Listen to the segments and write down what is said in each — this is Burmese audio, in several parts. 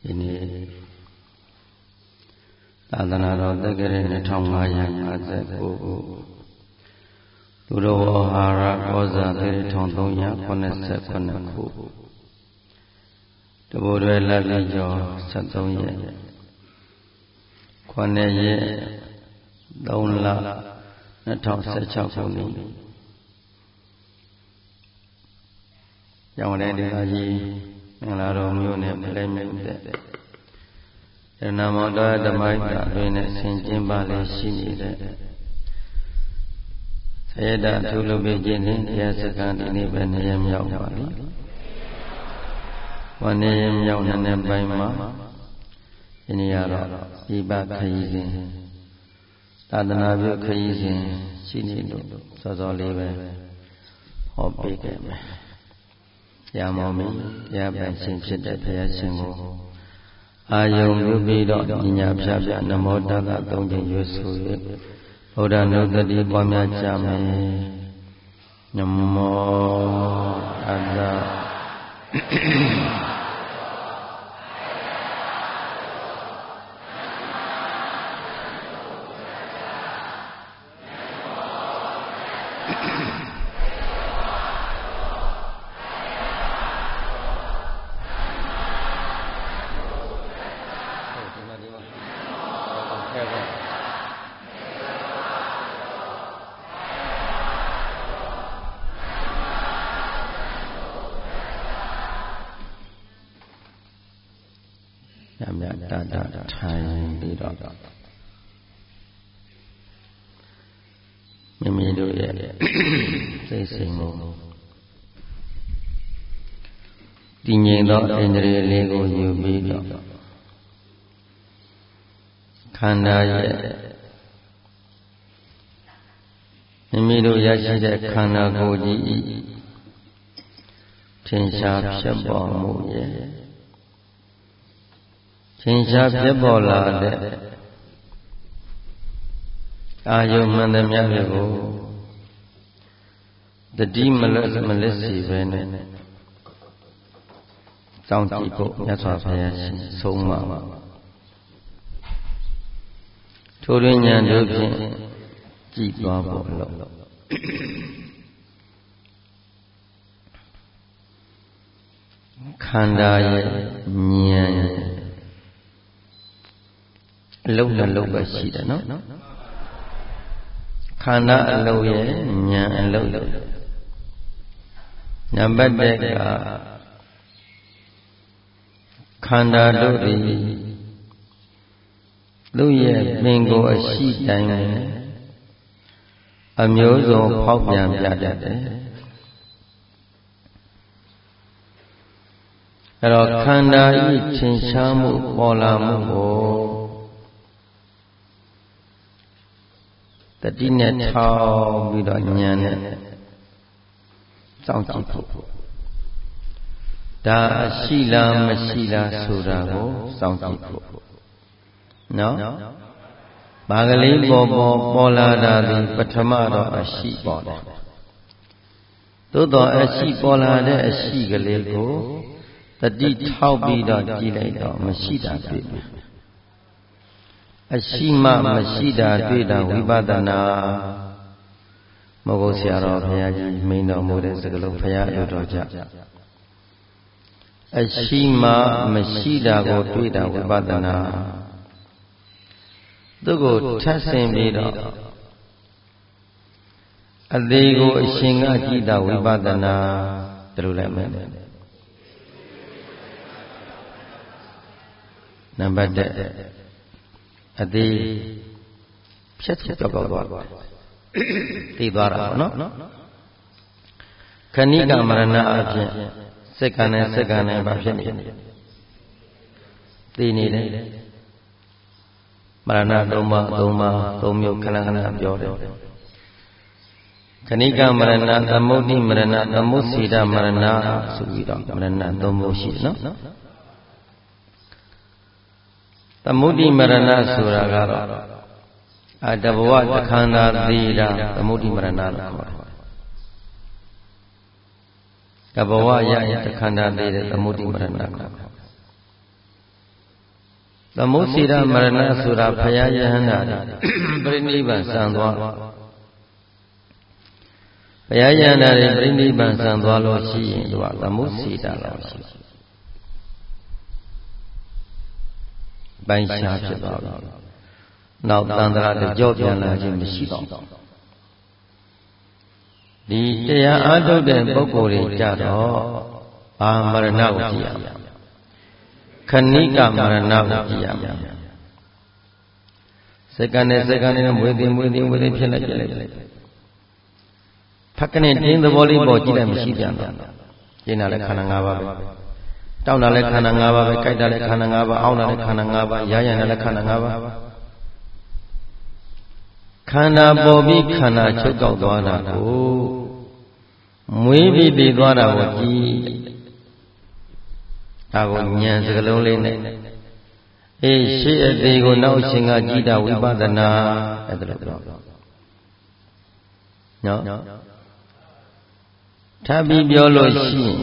ini Tadana Rodagere Netongaya Ku Duro Hara Goza Diri Tondonya Konese Koneku Dubure Lavijo Satoye Koneye Donla Netong Sechakuni Yamane Dinaji Ngalaro Mune Plemute Namoda Damaita Rene Sinjimbale Shimide Sayada Tulubijini Yasakan ini Benayam Yawali Wanayam Yawnane Baima Ini Yara Iba Kayizin Tadanabu Kayizin Shinido Sazolive Hopikeme Yamomi Yabansin Shida Payasimo Ayom Yubido Ninya Pshabya Namodaga Dongjin Yusu Oda Nudadi Bamya Chame Namo Ada Dada time Bida Mimi do it say single Dingo and Lego you Bida Kanda Mimi do Yashida Kanda Goji Tinsha Shabba Moye Chinsha Pibola de Ayumandamyago the Dimalas Malisi Vene Sound people, that's what I so much. Turinya Dukin Jibabo Kandaya Nyan Lola Loba Shida, no? Kanda Loye, Nya and Lola. Nabadeka Kanda Lodi Luye Bingo a sheet time a muso Popian Yadade. Hello, Kanda Chinshamu Polamu. The dinner tau Bidonian Sound people. Da Shila Mashila Surago Sound people. No? Bagali Bobo Pola di Patamado a sheep border. Todo a sheep bola de a sheegalego, the deep tau Bida Gilada Mashida baby. Ashima Mashida Dida Vibadana Mogosiaro Payaji Mino Modes the Galopaya Doja Ashima Mashida go Dida Vibadana Dogo Tassim Bida Adego Shinga Gida Vibadana Drulemen Number Adi Pshatchakabwa Tidwara, no? Kanika Marana Sekane Bashani Tini Marana Doma Tomio Kalangana Jore Kanika Marana Amodi Marana Amusida Marana Sugida Marana Domoshi, no? Tamudi Marana Suragara Adawa Khanda Dira Tamudi Marana Tabawa Ya Khanda Dira Tamudi Marana သမုစီရမရဏဆိုတာဘုရားယဟန္တာပြိနိဗ္ဗာန်စံသွားဘုရားယဟန္တာတွေပြိနိဗ္ဗာန်စံသွားလို့ရှိရင်သူကသမုစီရလောက်ရှိပိုင်းခြားဖြစ်သွားပြီနောက်တန်ត្រာတကြော့ပြန်လာခြင်းမရှိတော့ဒီတရားအားထုတ်တဲ့ပုဂ္ဂိုလ်တွေကြတော့ဘာမရဏကိုကြည့်ရမယ်ခဏိကမရဏကိုကြည့်ရမယ်စက္ကန့်နဲ့စက္ကန့်နဲ့မွေးသိဖြစ်လိုက်ဖက်ကနေတင်းသဘောလေးပေါ်ကြည့်လိုက်မရှိပြန်တော့ကျင်းတာလည်းခန္ဓာ၅ပါးပဲတောင်းတာလည်းခန္ဓာ၅ပါးပဲကြိုက်တာလည်းခန္ဓာ၅ပါးအောင်းတာလည်းခန္ဓာ၅ပါးရာရံတာလည်းခန္ဓာ၅ပါးခန္ဓာပေါ်ပြီးခန္ဓာချုပ်ကောက်သွားတာကိုမွေးပြီးတည်သွားတာကိုကြည့်ဒါကိုဉာဏ်စကလုံးလေးနဲ့အေးရှေ့အသေးကိုနောက်ရှင်ကကြည်တာဝိပဿနာအဲ့ဒါလို့ပြောနော်ထပ်ပြီးပြောလို့ရှိရင်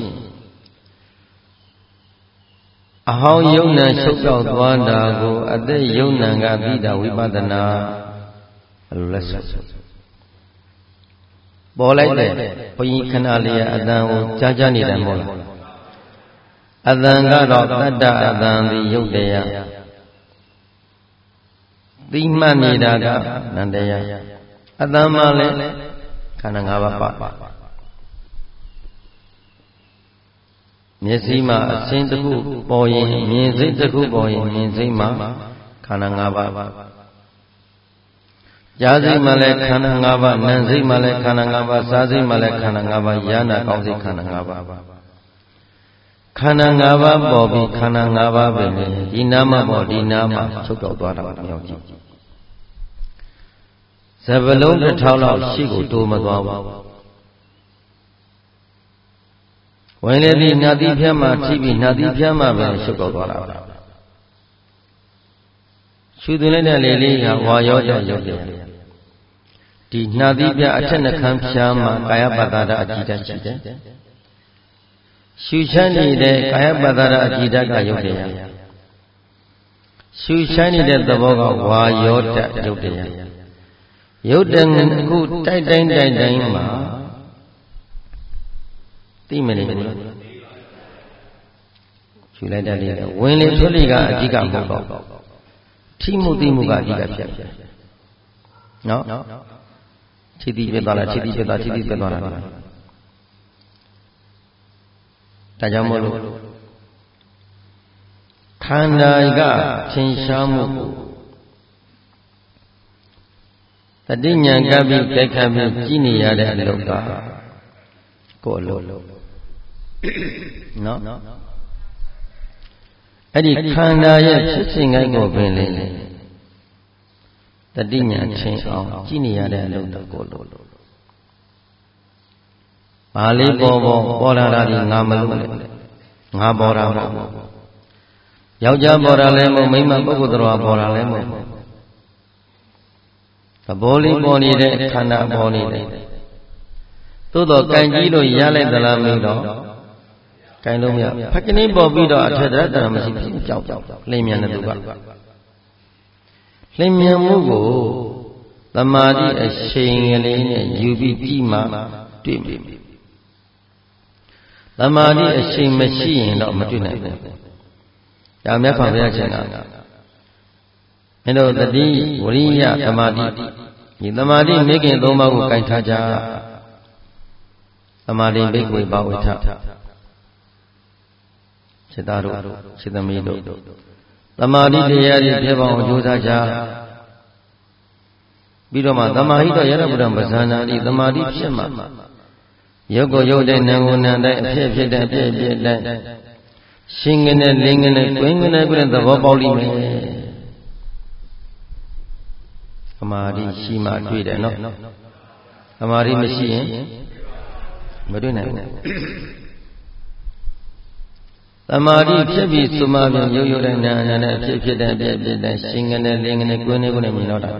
အဟောင်းယုံနံချုပ်ကောက်သွားတာကိုအသက်ယုံနံကပြီးတာဝိပဿနာအဲ့လိုလက်ဆက်ပေါ်လိုက်တဲ့ဘုန်းကြီးခဏလေးအတန်ကိုကြားနေတယ်မဟုတ်လားအတန်ကတော့တတ္တအတန်သည်ယုတ်တရားသိမှတ်နေတာကနန္တရားအတန်မှလည်းခန္ဓာ၅ပါးပါမျက်စိမှာအစင်းတစ်ခုပေါ်ရင်မြင်စိတ်တစ်ခုပေါ်ရင်မြင်စိတ်မှာခန္ဓာ၅ပါးကြားစိတ်မှာလည်းခန္ဓာ၅ပါးနာမ်စိတ်မှာလည်းခန္ဓာ၅ပါးစားစိတ်မှာလည်းခန္ဓာ၅ပါးယာနာကောင်းစိတ်ခန္ဓာ၅ပါးခန္ဓာ၅ပါးပေါ်ပြီးခန္ဓာ၅ပါးပဲဒီနာမပေါ်ဒီနာမချုပ်တော့သွားတာမရောက်ကြည့်ဇဗလုံးတစ်ထောင်လောက်ရှိကိုတိုးမသွားဘူးဝင်လေဒီနာတိဖြတ်မှထိပြီးနာတိဖြတ်မှပဲချုပ်တော့သွားတာရှုသွင်းလိုက်တဲ့လေလေးကဝါရောတဲ့ရုပ်တယ်ဒီနှာသီးပြအထက်နှခမ်းဖြားမှာကာယပတ္တရအကြည်ဓာတ်ရှိတယ်ရှုချမ်းနေတဲ့ကာယပတ္တရအကြည်ဓာတ်ကရုပ်တရားရှုချမ်းနေတဲ့သဘောကဝါရောတဲ့ရုပ်တရားရုပ်တဲ့ခုတိုက်တိုင်းမှာသိမနေဘူးရှုလိုက်တဲ့လေဝင်လေထွက်လေကအကြည့်ကမဟုတ်တော့ထိမှုသိမှုကအကြည့်ကဖြစ်နော်ခြေတိပြသွားလားခြေတိပြသွားတာဒါကြောင့်မို့လို့ခန္ဓာကထင်ရှားမှုတတိညာကပ်ပြီးတိုက်ခတ်ပြီးကြည်နေရတဲ့အလုပ်ကကိုယ်အလုပ်နော်အဲ့ဒီခန္ဓာရဲ့ဖြစ်စဉ်ကိုပင်လေတတိညာချင်းအောင်ကြည်နေရတဲ့အလုပ်တော့ကိုယ်လို့ဘာလေးပေါ်လာတာဒီငါမလို့လေငါပေါ်တာမဟုတ်ဘူးယောက်ျားပေါ်တာလည်းမဟုတ်မိန်းမပုဂ္ဂိုလ်တော်ပေါ်တာလည်းမဟုတ်သဘောလေးပေါ်နေတဲ့ခန္ဓာပေါ်နေတယ်သို့တော့ကံကြီးလို့ရလိုက်သလားမလို့ကံလို့မရဖက်ကနေပေါ်ပြီးတော့အထက်တရတရမရှိဘူးကြောက်လင်းမြန်တဲ့သူကလင်းမြန်မှုကိုသမာဓိအရှိန်ကလေးနဲ့ယူပြီးကြည့်မှတွေ့ပြီသမာဓိအရှိန်မရှိရင်တော့မတွေ့နိုင်ဘူးဒါမြတ်စွာဘုရားရှင်ကမင်းတို့တတိဝရိယသမာဓိဒီသမာဓိမိခင်၃ပါးကိုခြင်ထားကြသမာဓိဘိက္ခွေဘဝိထစေတတို့စေတမီတို့သမာဓိတရားကြီးဖြစ်ပေါအောင်ကြိုးစားကြပြီးတော့မှသမာဟိတယရဗုဒ္ဓပဇာနာတိသမာဓိဖြစ်မှရုပ်ကိုရုပ်တဲ့နာမ်ကိုနာမ်တဲ့အဖြစ်တဲ့အပြည့်တဲ့ရှင်ငနဲ့လင်းငနဲ့တွင်းငနဲ့ကိုယ်သဘောပေါက်လိမ့်မယ်သမာဓိရှိမှတွေ့တယ်နော်သမာဓိမရှိရင်မတွေ့နိုင်ဘူးသမာဓိဖြစ်ပြီးသုမပြန်ရုပ်တဲ့နာမ်နဲ့အဖြစ်တဲ့အပြည့်တဲ့ရှင်ငနဲ့လင်းငနဲ့တွင်းငနဲ့မြင်တော့တာ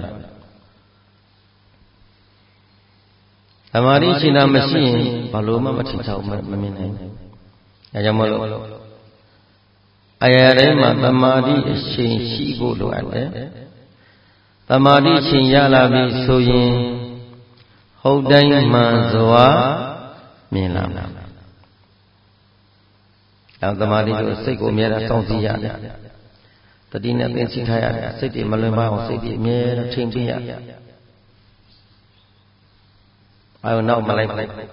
သမာဓိရှိတာမရှိရင်ဘာလို့မှမထင်ချောက်မမြင်နိုင်ဘူး။ဒါကြောင့်မို့လို့အရာတိုင်းမှာသမာဓိအရှိန်ရှိဖို့လိုအပ်တယ်သမာဓိအရှိန်ရလာပြီဆိုရင်ဟုတ်တိုင်းမှန်စွာမြင်လာမယ်သမာဓိကိုစိတ်ကိုအမြဲတမ်းစောင့်ကြည့်ရတယ်တတိနဲ့သိသိထားရတယ်စိတ်တွေမလွင်ပါအောင်စိတ်တွေအမြဲတမ်းထိန်းသိမ်းရအာယုံနောက်မလိုက်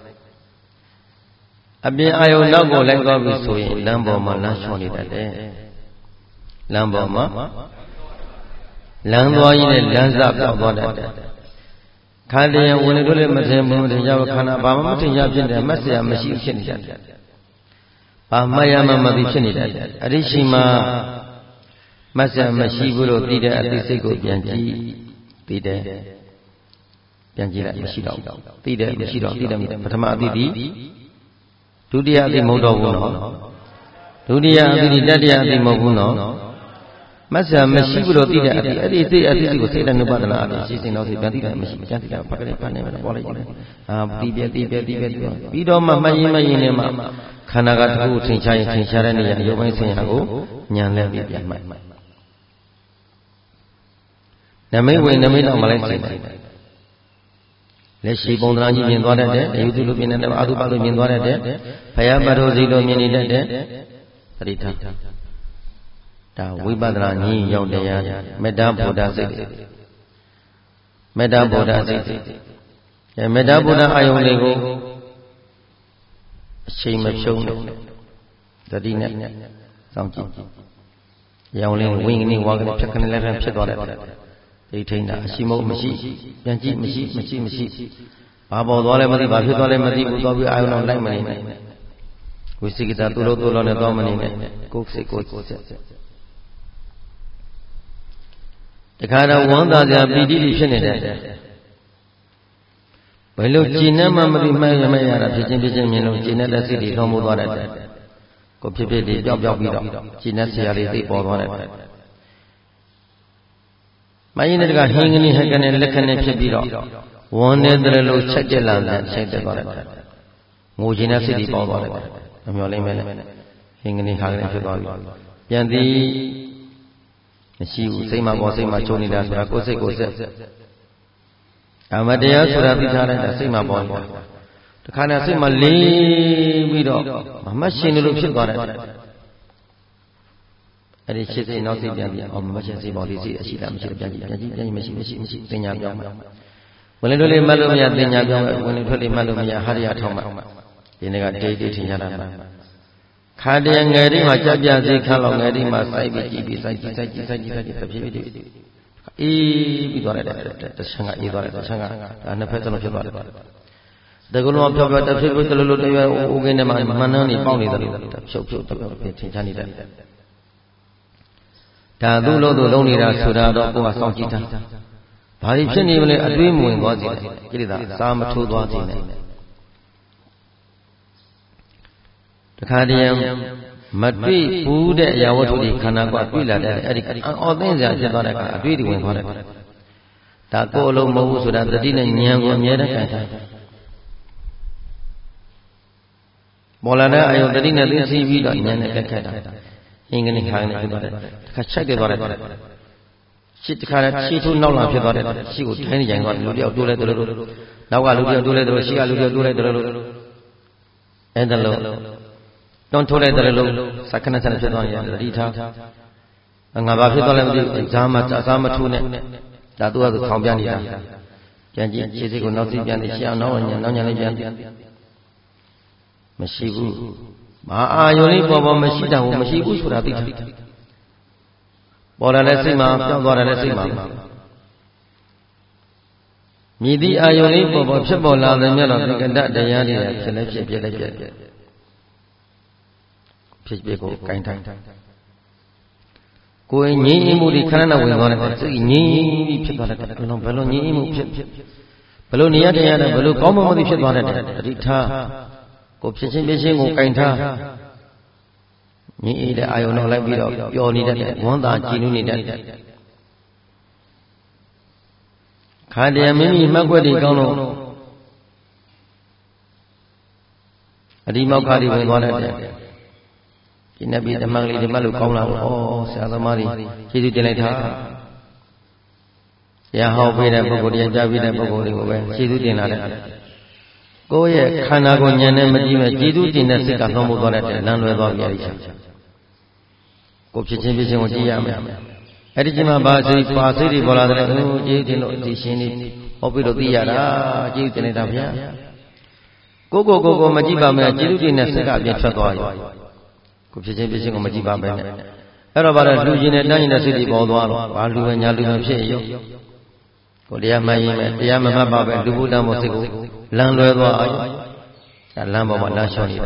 အပြင်အာယုံနောက်ကိုလိုက်သွားပြီဆိုရင်လမ်းပေါ်မှာလမ်းလျှော့နေတတ်တယ်လမ်းပေါ်မှာလမ်းသွားရင်လည်းလမ်းစပြောက်သွားတတ်တယ်ခန္ဓာရင်ဝင်တို့လည်းမထင်ဘူးတရားခန္ဓာဘာမှမထင်ရဖြစ်တယ်မက်ဆရာမရှိဖြစ်နေတတ်တယ်ဘာမှရမှမသိဖြစ်နေတတ်တယ်အဲ့ဒီရှိမှမက်ဆရာမရှိဘူးလို့သိတဲ့အသိစိတ်ကိုပြန်ကြည့်သိတယ်ပြန်ကြည့်လိုက်မရှိတော့သိတယ်မရှိတော့သိတယ်ပထမအသိဒီဒုတိယအသိမဟုတ်တော့ဘူးနော်ဒုတိယအသိဒီတတိယအသိမဟုတ်ဘူးနော်မဆရာမရှိဘူးလို့သိတဲ့အသိအဲ့ဒီသိအသိကိုစိတ်တဏှုပဒနာအသိရှိစဉ်တော့စိတ်ပြန်သိတယ်မရှိပြန်သိတယ်ဘာကလေးဖတ်နေမှာပေါ်လိုက်တယ်ပြီးတော့မှမှတ်ရင်နဲ့မှခန္ဓာကတစ်ခုထင်ရှားရင်ထင်ရှားတဲ့နေရာရုပ်ပိုင်းဆင်ရာကိုဉာဏ်နဲ့ပြီးပြန်မှတ်နမိတ်ဝင်နမိတ်တော့မလိုက်စိတ်လက်ရှိပုံသဏ္ဍာန်ကြီးမြင်သွားတတ်တယ်အယုဒုလိုမြင်တဲ့အာသုဘလိုမြင်သွားတတ်တယ်ဘယပရောဇိလိုမြင်နေတတ်တယ်သတိထားဒါဝိပဿနာဉာဏ်ရောက်တရားမေတ္တာဗုဒ္ဓစိတ်မေတ္တာဗုဒ္ဓစိတ်မေတ္တာဗုဒ္ဓအာယုန်လေးကိုအချိန်မဖြုံးနဲ့သတိနဲ့စောင့်ကြည့်ရောင်လင်းဝိင္ကနေဝါကနေဖြတ်ခနဲ့လက်ထပ်ဖြစ်သွားတယ်ဒိဋ္ဌိတာအရှိမဟုတ်မရှိပြန်ကြည့်မရှိဘာပေါ်သွားလဲမသိဘာဖြစ်သွားလဲမသိဘူးသွားပြီးအာယုန်တော့လိုက်မနေနဲ့ဝိသိကိတသူလိုနဲ့သွားမနေနဲ့ကိုယ်စိတ်ကိုယ်တခါတော့ဝမ်းသာစရာပီတိဖြစ်နေတယ်ဘယ်လိုကြည်နဲ့မှမသိမှရမရတာဖြစ်ချင်းမြင်လို့ကြည်နဲ့လက်စိတ်တွေလုံးမိုးသွားတယ်ကိုဖြစ်တွေပျောက်ပြီးတော့ကြည်နဲ့ဆရာလေးသိပေါ်သွားတယ်မယင်းတဲ့ကဟင်းကနေဟက်ကနေလက်ခနဲ့ဖြစ်ပြီးတော့ဝန်းနေတဲ့လို့ချက်တက်လာတဲ့ချိန်တက်သွားတယ်ငိုခြင်းနဲ့စိတ်တွေပေါ်သွားတယ်မမျောလိမ့်မယ်ဟင်းကနေဟာကနေဖြစ်သွားပြီပြန်သည်မရှိဘူးစိတ်မှာပေါ်စိတ်မှာချုံနေတာဆိုတာကိုယ်စိတ်ကိုယ်ဆက်အမတရားဆိုတာသိထားလိုက်တာစိတ်မှာပေါ်နေတာတခါနဲ့စိတ်မှာလေးပြီးတော့မမှတ်ရှင်လို့ဖြစ်သွားတယ်အဲ့ဒီရှစ်စိတ်နောက်စိတ်ပြန်ပြီးမမှတ်ရှင်စိတ်ပေါ်ဒီစိတ်အရှိလားမရှိပြန်ကြည့်မရှိသင်ညာပြောင်းမှာဝင်လေထွက်လေမှတ်လို့မရသင်ညာပြောင်းဝင်လေထွက်လေမှတ်လို့မရဟာရထောင်းမှာဒီနေ့ကဒိဋ္ဌိထင်ရှားတာခါတည်းငယ်ဒီမှာကြပြစေခါလောက်ငယ်ဒီမှာစိုက်ပြီးကြည့်ပြီးစိုက်တဖြည်းဖြည်းအေးပြီးသွားတယ်တချမ်းကအေးသွားတယ်တချမ်းကနှစ်ဖက်စလုံးဖြစ်သွားတယ်တကလုံးဖြောတဖြည်းဖြည်းတလူတရွယ်အိုးကင်းထဲမှာမနှမ်းနေပေါက်နေတယ်ဖြုတ်ထင်ရှားနေတယ်ဒါသူ့လို့သူလုံးနေတာဆိုတာတော့ကိုယ်ကစောင့်ကြည့်တာဘာလို့ဖြစ်နေမလဲအတွေးမဝင်သွားစေတယ်ကိလေသာစာမထိုးသွားစေနဲ့တခါတည်းမတွေ့ဘူးတဲ့အရာဝတ္ထုတွေခန္ဓာကတွေ့လာတဲ့အဲ့ဒီအော်သိစရာဖြစ်သွားတဲ့အခါအတွေ့အကြုံဝင်သွားတယ်ဒါကိုယ်အလုံးမဟုတ်ဘူးဆိုတာတတိနဲ့ဉာဏ်ကိုအမြဲတမ်းခံထားပေါ်လာတဲ့အယုံတတိနဲ့သိသိပြီးတော့ဉာဏ်နဲ့လက်ခတ်တာအင်္ဂလိပ်ခါနဲ့ဖြစ်သွားတယ်တခါချိုက်တယ်သွားတယ်ရှစ်တခါနဲ့ခြေထိုးနောက်လာဖြစ်သွားတယ်ရှစ်ကိုထိုင်းနေကြသွားတယ်လူတယောက်တိုးလိုက်တယ်လို့နောက်ကလူတယောက်တိုးလိုက်တယ်လို့ရှေ့ကလူတယောက်တိုးလိုက်တယ်လို့အဲ့ဒါလို့တွန်းထိုးလိုက်တယ်လို့စက္ကနစနဖြစ်သွားရင်တတိထားငါဘာဖြစ်သွားလဲမသိဘူးဇာမထိုးနဲ့ဒါသူကသူခေါင်ပြနေတာပြန်ကြည့်ခြေစိတ်ကိုနောက်စိတ်ပြန်နေရှေ့အောင်နောက်ညာလေးပြန်မရှိဘူးဘာအာယုန်လေးပေါ်မရှိတာကိုမရှိဘူးဆိုတာသိတာပေါ်လာတဲ့စိတ်မှာပြောင်းသွားတဲ့စိတ်မှာမြည်သည့်အာယုန်လေးပေါ်ဖြစ်ပေါ်လာတဲ့မြတ်တော်သင်္ကတတရားတွေဖြစ်လဲဖြစ်လဲဖြစ်ကိုကင်တိုင်းကိုယ်ငြိမ်းမှုဒီခန္ဓာဝင်သွားတဲ့စိတ်ငြိမ်းပြီးဖြစ်သွားတဲ့ဘယ်လိုငြိမ်းမှုဖြစ်ဘယ်လိုနေရတရားနဲ့ဘယ်လိုကောင်းမွန်မှုဖြစ်သွားတဲ့တတိထားကိုဖြစ်ချင်းကိုကင်ထားငြိမ်းတဲ့အာယုန်တော့လိုက်ပြီးတော့ပျော်နေတဲ့ဝမ်းသာကြည်နူးနေတဲ့ခါတည်းမိမိမှတ်ွက်တွေကောင်းလို့အဒီမောက္ခတွေဝင်သွားတဲ့ဒီနတ်ပြည်ဓမ္မကလေးဓမ္မလို့ကောင်းလာလို့ဩဆရာသမားတွေကျေးဇူးတင်လိုက်တာရဟောပေးတဲ့ပုဂ္ဂိုလ်တရားကြားပေးတဲ့ပုဂ္ဂိုလ်တွေကိုပဲကျေးဇူးတင်လာတဲ့ကိုယ့်ရဲ့ခန္ဓာကိုယ်ဉာဏ်နဲ့မကြည့်မဲ့ကျေးဇူးတင်တဲ့စိတ်ကလွှမ်းမိုးသွားတဲ့လမ်းလွဲသွားပြီအဲ့ဒီချက်ကိုဖြစ်ချင်းဖြစ်ချင်းကိုကြည့်ရမယ်အဲ့ဒီချိန်မှာပါစိတ်တွေပေါ်လာတဲ့ကျေးဇူးတင်လို့ဒီရှင်နေဟောပြီးတော့သိရတာကျေးဇူးတင်လိုက်တာဗျာကိုမကြည့်ပါမဲ့ကျေးဇူးတင်တဲ့စိတ်ကအပြည့်ထွက်သွားရောကိုဖြစ်ချင်းကိုမကြည့်ပါပဲနဲ့အဲ့တော့ဗါတော့လူချင်းနဲ့တန်းရင်တဲ့စိတ်တွေပေါ်သွားတော့ဘာလူပဲညာလူပဲဖြစ်ရောကိုတရားမှန်ရင်ပဲတရားမမှတ်ပါပဲလူဘုဒ္ဓမို့စိတ်ကိုလမ်းလွဲသွားအောင်ဒါလမ်းပေါ်မှာလမ်းလျှောက်နေတာ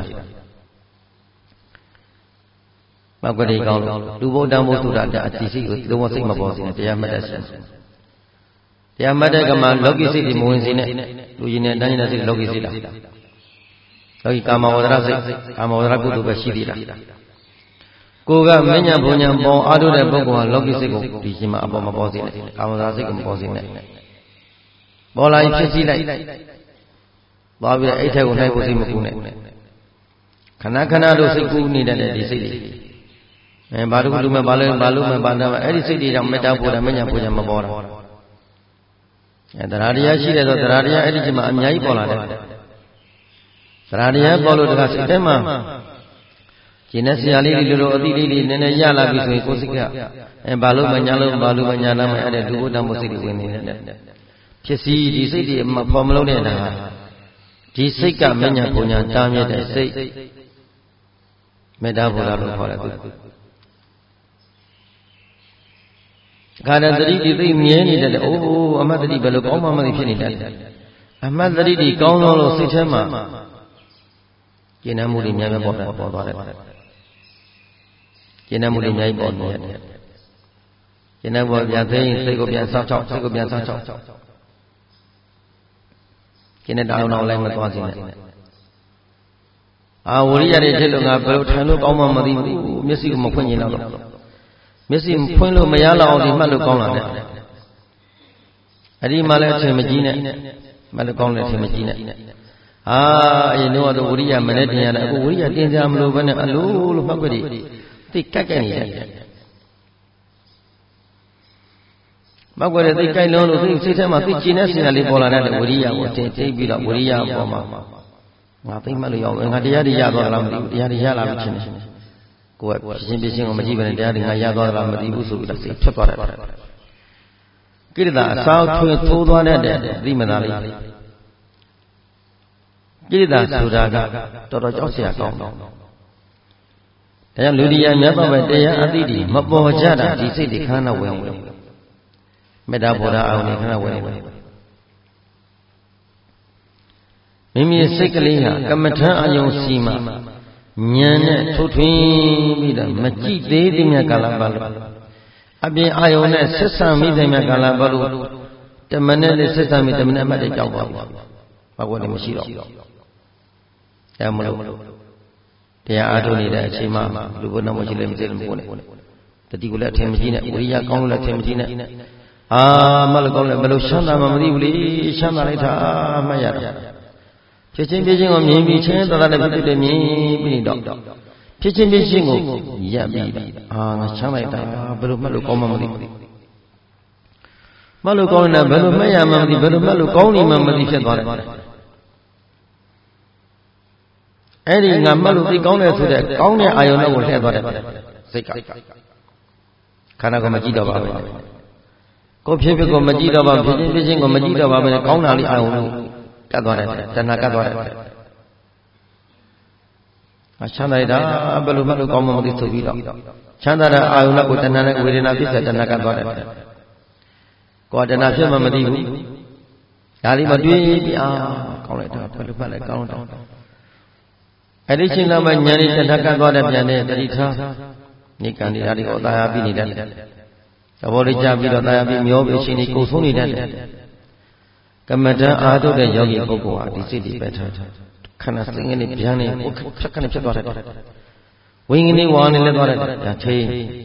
မကွတိကောင်းလို့လူဘုဒ္ဓမို့ဆိုတာအတိစိတ်ကိုလုံးဝစိတ်မပေါ်စေနဲ့တရားမှတ်တဲ့စိတ်တရားမှတ်တဲ့ကမှလောကီစိတ်တွေမဝင်စေနဲ့လူချင်းနဲ့တန်းရင်တဲ့စိတ်လောကီစိတ်လားလောကီကာမဝဒရစိတ်ကာမဝဒရကုသိုလ်ပဲရှိသေးလားကိုကမဉ္ဇဉ်ဘုံညာပေါ်အားထုတ်တဲ့ပုဂ္ဂိုလ်ဟာလောကီစိတ်ကိုဒီရှင်မှာအပေါ်မပေါ်စေနဲ့ကာမဝဒရစိတ်ကိုမပေါ်စေနဲ့ပေါ်လာရင်ဖြစ်စီလိုက်သွားပြီးအဲ့ထက်ကိုလိုက်ဖို့စိတ်မကူနဲ့ခဏတို့စိတ်ကူးနေတဲ့ဒီစိတ်တွေဘာလို့လူမဲ့ဘာလို့မဲ့ဘာသာအဲ့ဒီစိတ်တွေကြောင့်မေတ္တာပို့တယ်မဉ္ဇဉ်ဘုံညာမပေါ်တာတရားတရားရှိတယ်ဆိုတရားတရားအဲ့ဒီချိန်မှာအများကြီးပေါ်လာတယ်တရားတရားပေါ်လို့တခါစိတ်ထဲမှာကျင်တဲ့ဆရာလေးတွေလိုအသီးလေးတွေနည်းနည်းရလာပြီဆိုရင်ကိုယ်စိတ်ကဘာလို့မညာနာမဲ့အဲ့ဒီလူဘုဒ္ဓမို့စိတ်တွေဝင်နေတဲ့ဖြစ်စီဒီစိတ်တွေပေါ်မလို့နေတာဒီစိတ်ကမညာဘုံညာတားမြစ်တဲ့စိတ်မေတ္တာဘုရားလို့ခေါ်တယ်သူခါတဲ့သတိတွေသိမြဲနေတယ်အိုးအမတ်သတိဘယ်လိုကောင်းမှမသိဖြစ်နေတယ်အမတ်သတိတွေကောင်းလို့စိတ်ထဲမှာကျင့်မှုတွေများများပေါ်သွားတယ်ကျင့်မှုတွေအများကြီးပေါ်နေတယ်ကျင့်မှုပြန်သိရင်စိတ်ကိုပြန်ဆောက်ချောက်စိတ်ကိုပြန်ဆောက်ချောက်ကျင့်တဲ့တောင်းလိုက်မသွားစေနဲ့ဝရိယတွေဖြစ်လို့ငါဘယ်လိုထိုင်လို့ကောင်းမှမသိဘူးမျက်စိကိုမဖွင့်ရင်တော့မျက်စိဖွင့်လို့မရတော့အောင်ဒီမှတ်လို့ကောင်းလာတယ်အဲ့ဒီမှလည်းအချိန်မကြီးနဲ့မှတ်လို့ကောင်းတဲ့အချိန်မကြီးနဲ့အရင်တော့ဝရိယမနဲ့တင်ရတယ်အခုဝရိယတင်ကြမလို့ဘဲနဲ့အလိုလိုမှတ်ကြည့်သိကြိုက်နေတယ်မှတ်ကြတဲ့သိကြိုက်လုံးလို့သိစိတ်ထဲမှာသိကျင်တဲ့စဉ်းစားလေးပေါ်လာတဲ့ဝရိယကိုတင်သိပြီးတော့ဝရိယပေါ်မှာငါသိမှတ်လို့ရအောင်ငါတရားတွေရသွားလားမသိဘူးတရားတွေရလာပြီချင်းကိုယ်ကပြင်းကိုမကြည့်ဘဲနဲ့တရားတွေငါရသွားလားမသိဘူးဆိုပြီးတော့စိတ်ထွက်သွားတယ်ကိရိတာအစာထွင်သိုးသွားတဲ့သိမသားလေးကိရိတာဆိုတာကတော်တော်ကြောက်စရာကောင်းတယ်ဒါကြောင့်လူတရားများသောပဲတရားအသိတွေမပေါ်ကြတာဒီစိတ်တွေခန္ဓာဝင်နေတယ်မေတ္တာဘုရားအောင်နေခန္ဓာဝင်နေတယ်မိမိစိတ်ကလေးဟာကမ္မထံအယုံစီမှာဉာဏ်နဲ့ထုတ်ထွင်းပြီးတော့မကြည့်သေးတဲ့မြတ်ကာလပတ်လို့အပြင်အာယုံနဲ့ဆက်ဆံမိတဲ့မြတ်ကာလပတ်လို့တမနဲ့ဆက်ဆံမိတမနဲ့မှတ်တဲ့ကြောက်ပါဘူးဘာကွာလည်းမရှိတော့ဒါမလို့တရားအားထုတ်နေတဲ့အချိန်မှာလူဘုန်းတော်မရှိလည်းမသိလို့မဟုတ်နဲ့တတိကိုလည်းအထင်မကြီးနဲ့ဝိရိယကောင်းလို့လည်းအထင်မကြီးနဲ့မလို့ကောင်းလည်းဘယ်လိုချမ်းသာမှမသိဘူးလေချမ်းသာလိုက်တာမှတ်ရတယ်ဖြစ်ချင်းကိုမြင်ပြီးချင်းတော်တော်နဲ့ဖြစ်မြင်ပြီးတော့ဖြစ်ချင်းကိုရပ်ပြီးငါချမ်းလိုက်တာဘယ်လိုမှတ်လို့ကောင်းမှမသိဘူးမှတ်လို့ကောင်းနေဘယ်လိုမှတ်ရမှမသိဘယ်လိုမှတ်လို့ကောင်းနေမှမသိဖြစ်သွားတယ်အဲ့ဒီငါမှတ်လို့သိကောင်းတယ်ဆိုတဲ့ကောင်းတဲ့အာယုံတော့ကိုလှည့်သွားတယ်စိတ်ကခန္ဓာကိုမကြည့်တော့ပါဘူးကိုဖြစ်ကိုမကြည့်တော့ပါဖြစ်ချင်းကိုမကြည့်တော့ပါဘူးကောင်းတာလေးအာယုံလို့ကတ်သွားတယ်တဏှာကတ်သွားတယ်ချမ်းသာတာဘယ်လိုမှလို့ကောင်းမှမသိဆိုပြီးတော့ချမ်းသာတဲ့အာယုံနဲ့ကိုတဏှာနဲ့ဝေဒနာဖြစ်တဲ့တဏှာကတ်သွားတယ်ကိုယ်တဏှာဖြစ်မှမသိဘူးဒါလေးမတွေးပြီးကောင်းလိုက်တာဘယ်လိုမှလည်းကောင်းတော့အဲ့ဒီချိန်လောက်မှဉာဏ်နဲ့တဏှာကတ်သွားတဲ့ပြန်တဲ့တတိထားနိကံဒီဓာတ်ကိုသာယာပြီးနေတယ်သဘောလေးကြပြီးတော့သာယာပြီးမျောပြီးအချိန်ကြီးကိုဆုံးနေတယ်ကမ္မဋ္ဌာန်းအားထုတ်တဲ့ယောဂီပုဂ္ဂိုလ်ဟာဒီစိတ်တွေပဲထားခဏစိတ်ငင်းနေဗျမ်းနေခဏဖြစ်သွားတယ်ဝိညာဉ်နဲ့ဝါနဲ့လည်းသွားတယ်ဒါချိန်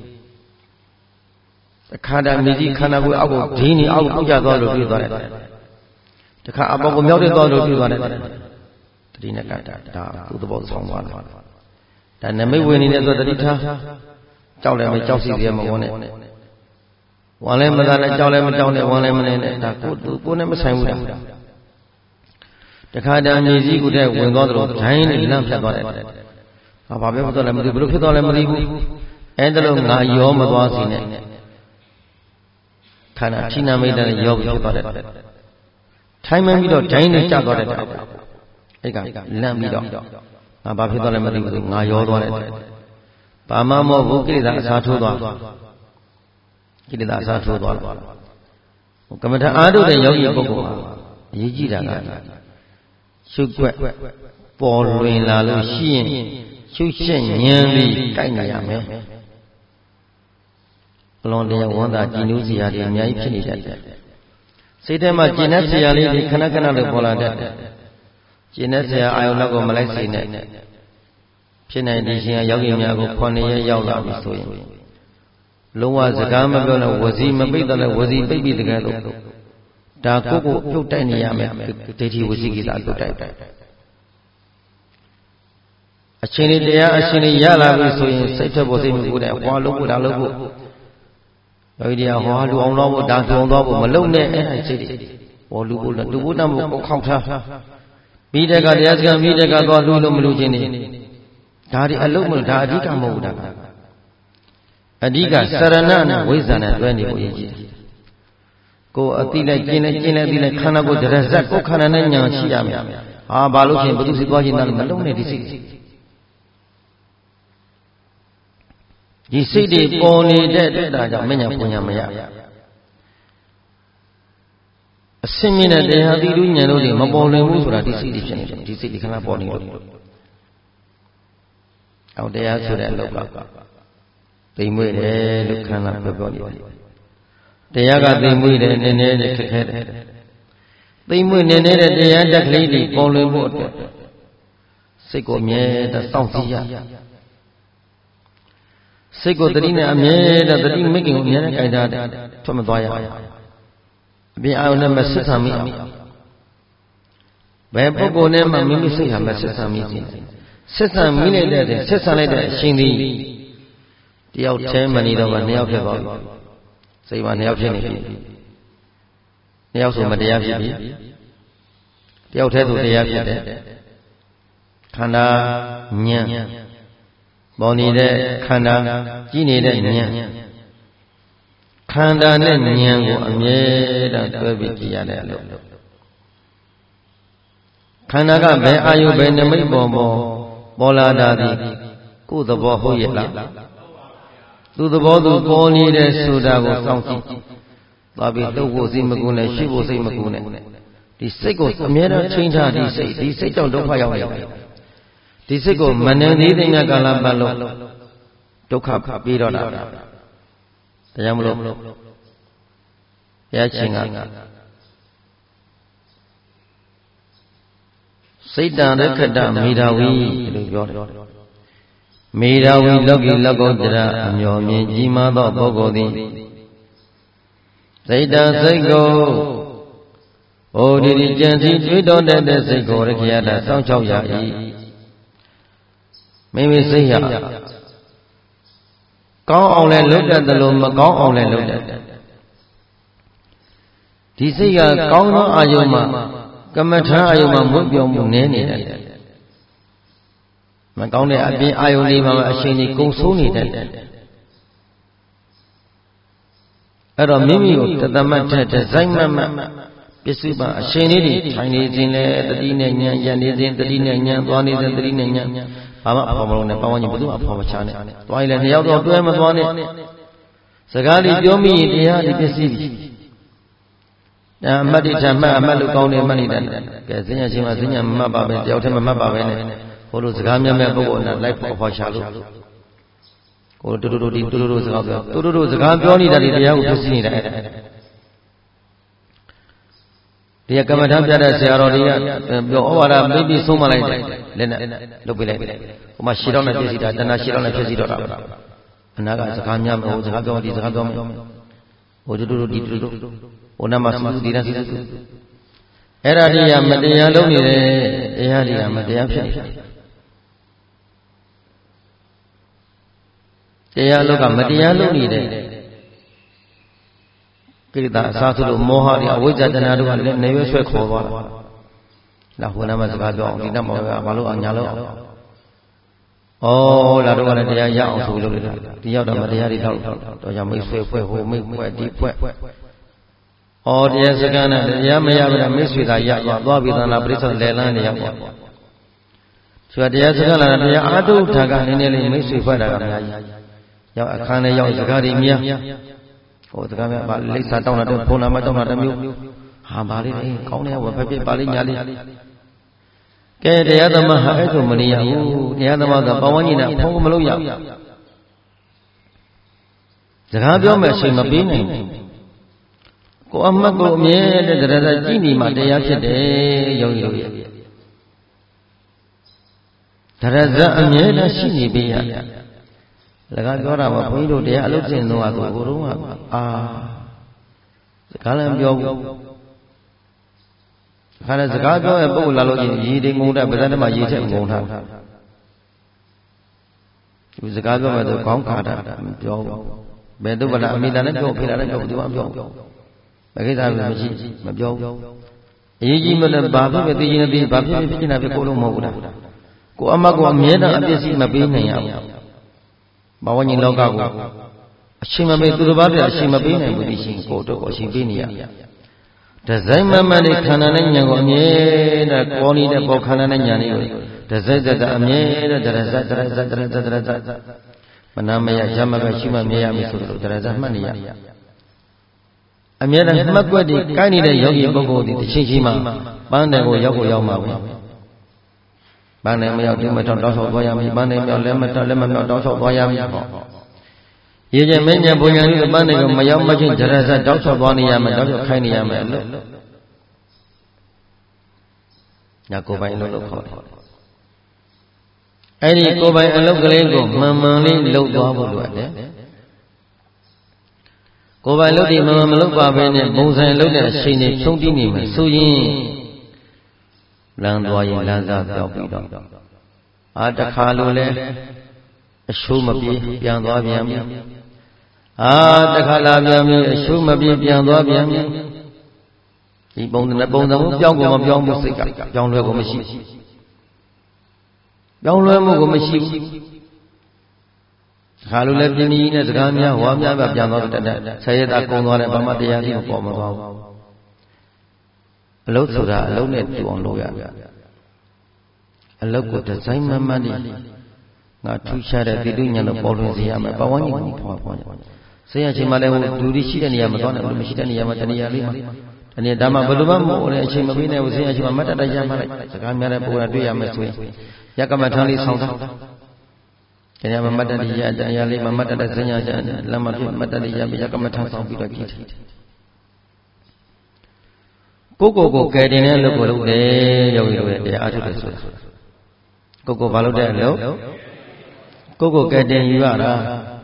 အခါတည်းမြေကြီးခန္ဓာကိုယ်အောက်ကိုဒင်းနေအောက်ကိုကျသွားလို့ပြေးသွားတယ်တခါအပေါ်ကိုမြောက်တဲ့သွားလို့ပြေးသွားတယ်တတိနဲ့ကတာဒါသူ့သဘောဆောင်သွားတယ်ဒါနမိတ်ဝင်နေတဲ့ဆိုတတိထားကြောက်လည်းမကြောက်စီရမဝန်းနဲ့ဝမ်းလည်းမသာနဲ့ကြောက်လည်းမကြောက်နဲ့ဝမ်းလည်းမနေနဲ့ဒါကိုနဲ့မဆိုင်ဘူးလားတခါတည်းမြေကြီးကိုတည်းဝင်သွားတယ်လို့ဒိုင်းနဲ့လန့်ဖြတ်သွားတယ်ဘာပဲဖြစ်သွားလဲမသိဘူးဘယ်လိုဖြစ်သွားလဲမသိဘူးအဲ့ဒါလို့ငါရောမသွားစီနဲ့ခန္ဓာဌိနမိတ်တဲ့ရောဖြစ်သွားတယ်ထိုင်မှန်ပြီးတော့ဒိုင်းနဲ့ကျသွားတဲ့အဲ့ကလန့်ပြီးတော့ငါဘာဖြစ်သွားလဲမသိဘူးငါရောသွားတယ်ဘာမှမဟုတ်ဘူးကိလေသာအစားထိုးသွားကိလေသာအစားထိုးသွားကမ္မထာအားထုတ်တဲ့ယောဂီပုဂ္ဂိုလ်ဟာအရေးကြီးတာကရှုွက်ပေါ်လွင်လာလို့ရှိရင်ရှုရှက်ဉာဏ်ပြီးကိုက်နေရမယ်အလွန်တရာဝန်တာကြည်နူးစရာတွေအများကြီးဖြစ်နေတတ်တယ်စိတ်ထဲမှာကျင်တဲ့စရာလေးတွေခဏခဏလို့ပေါ်လာတတ်တယ်ကျင်တဲ့စရာအာယုံတော့ကိုမလိုက်စေနဲ့ဖြစ်နိုင်ဒီရှင်ယောဂီများကို9ရက်ရောက်လာပြီဆိုရင်လုံးဝစကားမပြောလို့ဝစီမပိတ်တယ်ဝစီပိတ်ပြီးတကယ်လို့ဒါကိုပြုတ်တိုက်နေရမယ်ဒိဋ္ဌိဝစီကိစ္စပြုတ်တိုက်အချင်းလေးတရားအချင်းလေးရလာပြီဆိုရင်စိတ်ထက်ဖို့စိတ်မကူတဲ့ဟောလို့ကိုဒါလို့ကိုယောဂီတရားဟောလူအောင်တော့ဖို့ဒါကြုံတော့ဖို့မလုံနဲ့အဲ့ဒါစိတ်တွေဟောလူဖို့တဖို့တမ်းဖို့ခောက်ထားမိတဲ့ကတရားစကားမိတဲ့ကသွားလူလို့မလူချင်းနေဒါဒီအလုံးမလို့ဒါအဓိကမဟုတ်ဘူးဒါအဓိကစရဏနဲ့ဝိဇ္ဇာနဲ့တွဲနေဖို့ရည်ကြီးကိုအတိလိုက်ကျင်းလိုက်ပြီးလိုက်ခန္ဓာကိုယ်တရဇက်ကိုခန္ဓာနဲ့ညာရှိရမယ်ဟာဘာလို့ဖြစ်ဘုသူစီသွားခြင်းတယ်မလုံးနဲ့ဒီစိတ်ဒီစိတ်တွေပေါ်နေတဲ့တာကြောင့်မညာပူညာမရအစင်းမြင့်တဲ့တရားသီလူဉာဏ်တို့တွေမပေါ်လွင်ဘူးဆိုတာဒီစိတ်တွေဖြစ်နေတယ်ဒီစိတ်တွေခဏပေါ်နေလို့အောက်တရားဆိုတဲ့အလုပ်ကသိမ်မွေ့တယ်လို့ခန္ဓာပြောနေတယ်တရားကသိမ်မွေ့တယ်နည်းနည်းနဲ့ခက်ခဲတယ်သိမ်မွေ့နည်းနည်းတဲ့တရားတက်ကလေးတွေပေါ်လွင်ဖို့အတွက်စိတ်ကိုအမြဲတမ်းစောင့်ကြည့်ရစိတ်ကိုတတိနဲ့အမြဲတမ်းတတိမိခင်ကိုအမြဲတမ်းကြိုက်တာထွက်မသွားရအပြင်အာရုံနဲ့မဆက်ဆံမိအောင်ဘယ်ပုဂ္ဂိုလ်နဲ့မှမိမိစိတ်ဟာမဆက်ဆံမိခြင်းဆက်ဆံမိလိုက်တဲ့ဆက်ဆံလိုက်တဲ့အရှင်သည်တယောက်တည်းမနေတော့မှနှစ်ယောက်ဖြစ်သွားပြီစိတ်မှာနှစ်ယောက်ဖြစ်နေပြီနှစ်ယောက်ဆိုမတရားဖြစ်ပြီတယောက်တည်းဆိုတရားဖြစ်တယ်ခန္ဓာဉာဏ်ပေါ်နေတဲ့ခန္ဓာကြည့်နေတဲ့ဉာဏ်ခန္ဓာနဲ့ဉာဏ်ကိုအမြဲတမ်းတွဲပြီးကြည့်ရတဲ့အလုပ်ခန္ဓာကဘယ်အာယုဘယ်နမိတ်ပေါ်လာတာဒီကိုယ်သဘောဟုတ်ရဲ့လားသူသဘောသူပေါ်နေတဲ့ဆိုတာကိုစောင့်ကြည့်သွားပြီးလှုပ်ဖို့စိတ်မကူနဲ့ရှိဖို့စိတ်မကူနဲ့ဒီစိတ်ကိုအမြဲတမ်းချိန်ထားဒီစိတ်ကြောင့်ဒုက္ခရောက်နေတယ်ဒီစိတ်ကိုမနှံသေးတဲ့ကာလပတ်လုံးဒုက္ခပြီးတော့တာတရားမလို့ဘုရားရှင်ကစိတ်တံရခတမေဓာဝီလို့ပြောတယ်မေဓာဝီလောကီလောကုတ္တရာအမျှော်မြင်ကြီးမားသောပုဂ္ဂိုလ်သည်စိတ်တံစိတ်ကိုဩဒီကြံစည်တွေးတော်တဲ့စိတ်ကိုရခရတာစောင့်ချောက်ရ၏မိမိစိတ်ဟာကောင်းအောင်လည်းလုပ်တတ်တယ်လို့မကောင်းအောင်လည်းလုပ်တတ်တယ်ဒီစိတ်ကကောင်းသောအာယုံမှာကမ္မထာအာယုံမှာမွတ်ပြောင်းမှုနည်းနေတယ်မကောင်းတဲ့အပြင်အာယုန်လေးမှာအရှင်ကြီးကုံဆိုးနေတတ်တယ်အဲ့တော့မိမိကိုတသမတ်တဲ့ဇိုင်းမတ်ပစ္စုပန်အရှင်လေးတွေထိုင်နေခြင်းလဲတတိနဲ့ဉာဏ်ရနေခြင်းတတိနဲ့ဉာဏ်သွားနေခြင်းတတိနဲ့ဉာဏ်ဘာမှအဖော်မလို့နဲ့ပေါင်းဝန်းကျင်ဘယ်သူမှအဖော်မချနဲ့သွားရင်လည်းနှစ်ယောက်တော့တွဲမသွားနဲ့စကားလေးပြောမိရင်တရားလေးပစ္စည်းပြီအမှတ်တိထမှတ်အမှတ်လို့ကောင်းတယ်မှတ်နေတယ်ကဲဈဉ္ညာချင်းမှာဈဉ္ညာမမှတ်ပါပဲတယောက်တည်းမမှတ်ပါပဲနဲ့ဟိုလိုစကားများများပုဂ္ဂိုလ်နဲ့လိုက်ဖို့ရှာလို့ကိုတူတူဒီတူတူစကားပြောတူတူစကားပြောနေတာဒီတရားကိုပြည့်စည်နေတာဒီကမ္မထာပြတဲ့ဆရာတော်တွေကပြောဩဝါဒမိပြီးဆုံးမလိုက်တယ်လက်နဲ့လုပ်ပေးလိုက်ဟိုမှာရှင်းတော့နဲ့ပြည့်စည်တာတဏှာရှင်းတော့နဲ့ပြည့်စည်တော့တာအနာကစကားများမဟုတ်စကားပြောဒီစကားပြောမယ်ဟိုတူတူဒီတူတူဟိုနာမှာစုဒီနာစုအဲ့ဒါတွေကမတရားလုပ်နေတယ်တရားတွေကမတရားဖြစ်နေတရားလောကမတရားလုပ်နေတဲ့ကိလေသာအစားထိုးလို့မောဟတွေအဝိဇ္ဇာတဏှာတို့ကလည်းနေရွှဲဆွဲခေါ်သွားတာလာဟိုနာမစကားပြောအောင်ဒီနတ်မောကဘာလို့အောင်ညာလို့အောင်လာတော့ကလည်းတရားရအောင်ဆိုလို့ဒီရောက်တော့မတရားတွေတော့ကြောင့်မိတ်ဆွေဖွဲ့ဟိုမိတ်ဖွဲ့ဒီဖွဲ့တရားစကားနဲ့တရားမရဘူးလားမိတ်ဆွေသာရသွားပြီးသလားပြိဿလဲလန်းနေရောက်သွားဆိုတော့တရားစကားလာတရားအာထုထာကနည်းနည်းလေးမိတ်ဆွေဖွဲ့တာကအများကြီးရောက်အခန်းနဲ့ရောက်စကားတွေများစကားများဗာလိပ်စာတောင်းတာဖုန်းနံပါတ်တောင်းတာတစ်မျိုးဟာဗာလေးကောင်းတယ်ဝယ်ဖက်ပြပါလိညာလေးကဲတရားသမားဟာအဲ့လိုမနေရဘူးတရားသမားကပဝန်းကျင်နဲ့ဖုံးမလို့ရစကားပြောမယ်အချိန်မပေးနိုင်ဘူးကိုအမတ်ကိုအမြဲတည်းတရားကြည့်နေမှတရားဖြစ်တယ်ယောဂီတို့ရဲ့တရားအမြဲတမ်းရှိနေပေးရစကားပြောတာမှာဘုန်းကြီးတို့တရားအလုပ်ကျင့်တော့ကိုယ်တော့စကားလည်းပြောဘူးခါတဲ့စကားပြောရဲ့ပုဂ္ဂိုလ်လာလို့ချင်းရေတိမ်ငုံတဲ့ဗဇတ်တမရေထက်ငုံထားဒီစကားပြောမှဆိုခေါင်းခါတာမပြောဘူးဘယ်သူကလည်းအမိတာနဲ့ပြောဖေးတာနဲ့ပြောဒီမှာပြောမကိစ္စမရှိမပြောဘူးအရေးကြီးမလဲဘာဖြစ်ပဲသိရင်သိဘာဖြစ်ဖြစ်နေတာဖြစ်ကိုလုံးမဟုတ်ဘူးလားကိုအမတ်ကိုအမြဲတမ်းအပြစ်စီမပေးနိုင်ရဘူးဘဝညင်လောကကိုအချိန်မပေးသူတစ်ပါးတည်းအချိန်မပေးနိုင်ဘူးဒီရှင်ကိုတော့အချိန်ပေးနေရဒီဇိုင်းမမလေးခန္ဓာနဲ့ဉာဏ်ကိုအမြဲတည်းကောနေတဲ့ပေါ်ခန္ဓာနဲ့ဉာဏ်လေးကိုဒီဇိုင်းသက်အမြဲတည်းတရဇမနာမယရမပဲရှိမှမြဲရမယ်ဆိုလို့တရဇမှတ်နေရအမြဲတမ်းမှတ်ကွက်ဒီကိုင်းနေတဲ့ယောဂီပုဂ္ဂိုလ်ဒီတစ်ချိန်ချိန်မှာပန်းတယ်ကိုရောက်မှာပဲပန်းတယ်မရောက်ဒီမထောက်တောက်ဆောက်သွားရမယ်ပန်းတယ်မြောက်လက်မထောက်လက်မမြောက်တောက်ဆောက်သွားရမယ်ဟောရေကျမင်းညာဘုံညာလေးပန်းတယ်ကိုမရောက်မချင်းတရဇတောက်ဆောက်သွားနေရမယ်တောက်ဆောက်ခိုင်းနေရမယ်အလို့ညာကိုယ်ပိုင်လို့ခေါ်တယ်အဲ့ဒီကိုယ်ပိုင်အလုပ်ကလေးကိုမှန်မှန်လေးလုပ်သွားဖို့လိုတယ်ကိုယ်ပိုင်လုပ်ဒီမှန်မှန်မလုပ်ပါဘဲနဲ့ပုံစံလုပ်တဲ့အချိန်တွေဖြုံးတိနေမယ်ဆိုရင်လမ်းသွားရင်လမ်းစားပြောက်ပြီးတော့တခါလိုလဲအရှုံးမပြေပြန်သွားပြန်ပြီတခါလာပြန်ပြီအရှုံးမပြေပြန်သွားပြန်ပြီဒီပုံစံကိုပြောင်းကိုမပြောင်းဘူးစိတ်ကပြောင်းလဲကိုမရှိပြောင်းလဲမှုကိုမရှိဘူးခါလိုလဲပြင်းပြင်းနဲ့စကားများဝါများပဲပြန်သွားတဲ့ဆယ်ရက်သားကုံသွားတယ်ဘာမှတရားကြီးမပေါ်မသွားဘူးအလုတ်ဆိုတာအလုတ်နဲ့တူအောင်လုပ်ရတယ်အလုတ်ကိုဒီဇိုင်းမမှန်နေငါထူးခြားတဲ့တိတုညာတော့ပေါ်လွင်စေရမယ်ပဝန်းကျင်ကိုဖွာဆရာချင်းမှလည်းဟိုလူကြီးရှိတဲ့နေရာမှာသွားတယ်လူမရှိတဲ့နေရာမှာတနေရာလေးမှာတနေ့ဒါမှဘယ်လိုမှမဟုတ်တဲ့အချိန်မပေးနိုင်ဘူးဆရာချင်းမှမတ်တတရမှလိုက်စကားများတဲ့ပုံရတွေ့ရမယ်ဆိုရင်ရကမထမ်းလေးဆောင်းထားတရားမမတ်တတိယတရားလေးမမတ်တတဲ့စဉ္ညာကျလမ်းမှာပြမတ်တတိယပြရကမထမ်းဆောင်ပြီးတော့ကြည့်တယ်ကိုကယ်တင်တဲ့လုပ်ကိုလုပ်တယ်ယောဂီတို့ရဲ့တရားအားထုတ်တယ်ဆိုတာကိုဘာလုပ်တဲ့အလုပ်ကိုကယ်တင်ယူရတာ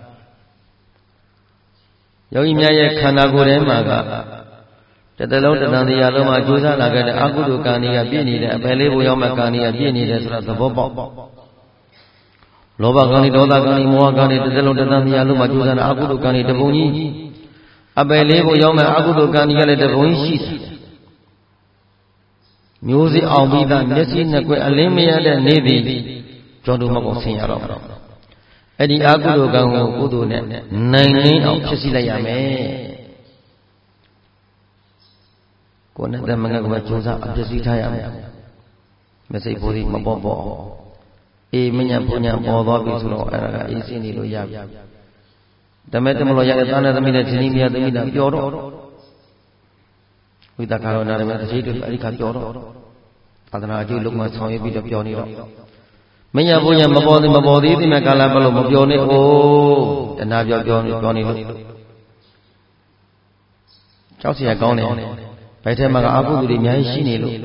ယောဂီများရဲ့ခန္ဓာကိုယ်ထဲမှာကတလုံးတဏ္ဍာတရားလုံးမှာကြိုးစားလာခဲ့တဲ့အကုသိုလ်ကံတွေကပြည့်နေတယ်အပယ်လေးဘုံရောက်မဲ့ကံတွေကပြည့်နေတယ်ဆိုတာသဘောပေါက်လောဘကံတွေဒေါသကံတွေမောဟကံတွေတလုံးတဏ္ဍာတရားလုံးမှာကြိုးစားတဲ့အကုသိုလ်ကံတွေတပုံကြီးအပယ်လေးဘုံရောက်မဲ့အကုသိုလ်ကံတွေကလည်းတပုံကြီးရှိတယ်မျိုးစေ့အောင်ပြီးသားမျက်စိနှစ်ကွယ်အလင်းမရတဲ့နေသည်ကျောင်းတို့မကောဆင်ရတော့အဲ့ဒီအကုသိုလ်ကံကိုကုသိုလ်နဲ့နိုင်နေအောင်ဖြစ်စီလိုက်ရမယ်ကိုယ်နဲ့တမန်ကကကြိုးစားအပြည့်စည်ထားရမယ်မစိတ်ဘူးဒီမပေါ်ပေါ်အေးမညာပူညာပေါ်သွားပြီဆိုတော့အဲ့ဒါကအေးစင်းနေလို့ရပြီဓမ္မတမလို့ရတဲ့သာနာသမီးနဲ့ဇနီးမယားသမီးနဲ့ပျော်တော့ဝိသကာရောနာရမယ်သိတို့အဲ့ဒီခါပျော်တော့သာသနာအကျိုးလုံးမဆောင်ရွက်ပြီးတော့ပျော်နေတော့မညာပူညာမပေါ်သေးတဲ့ကာလဘလို့မပျော်နေအိုးတဏှာပျော်နေလို့ကြောက်เสียကောင်းတယ်ဘယ်ထဲမှာကအကုသိုလ်တွေအများကြီးရှိနေလို့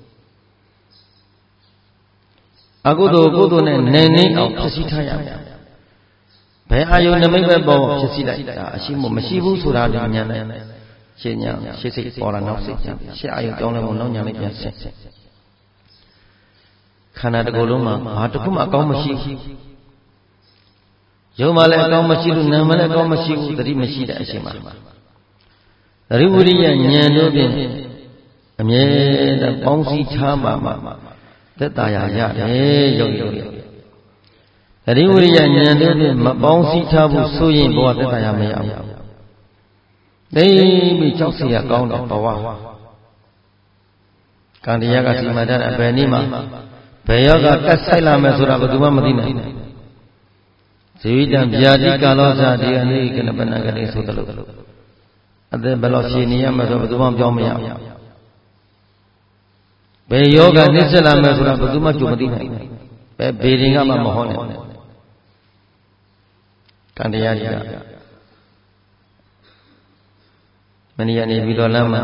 အကုသိုလ်နဲ့နေအောင်ဖြစ်စီထားရမယ်ဘယ်အာယုန်နမိတ်ပဲပေါ်ဖြစ်စီလိုက်ဒါအရှိမရှိဘူးဆိုတာဉာဏ်နဲ့ရှင်းညာရှင်းစိတ်ပေါ်လာနောက်စိတ်ညာရှင်းအာယုန်ကြောင်းလဲမို့နောက်ညာလေးပြန်ဆက်ခန္ဓာတစ်ခုလုံးမှာဘာတစ်ခုမှအကောင်းမရှိဘူးရုပ်မှလည်းအကောင်းမရှိလို့နာမ်မှလည်းအကောင်းမရှိဘူးတတိမရှိတဲ့အချိန်မှာသတိဝိရိယဉာဏ်တို့ဖြင့်အမြဲတမ်းပေါင်းစည်းထားမှသက်သာရာရတယ်ယောဂီတို့သတိဝိရိယဉာဏ်တို့ဖြင့်မပေါင်းစည်းထားဘူးဆိုရင်ဘဝသက်သာရာမရဘူးသိပြီးကြောက်เสียကောင်းတဲ့ဘဝကံတရားကစီမံတတ်အဘယ်နည်းမှာဘယ်ယောဂကတ်ဆိုင်လာမယ်ဆိုတာဘယ်သူမှမသိနိုင်ဘူးဇေဝိတံဗျာတိကာလောဇာဒီအနိကနပနကတိဆိုတယ်လို့အသက်ဘယ်လောက်ရှည်နေရမယ်ဆိုဘယ်သူမှပြောမရဘူးဘယ်ယောဂနှိစ္စလာမယ်ဆိုတာဘယ်သူမှကြုံမသိနိုင်ဘူးဘယ်ဘေရင်ကမှမဟောနိုင်ဘူးကံတရားတွေကမနေ့ကနေပြီးတော့လမ်းမှာ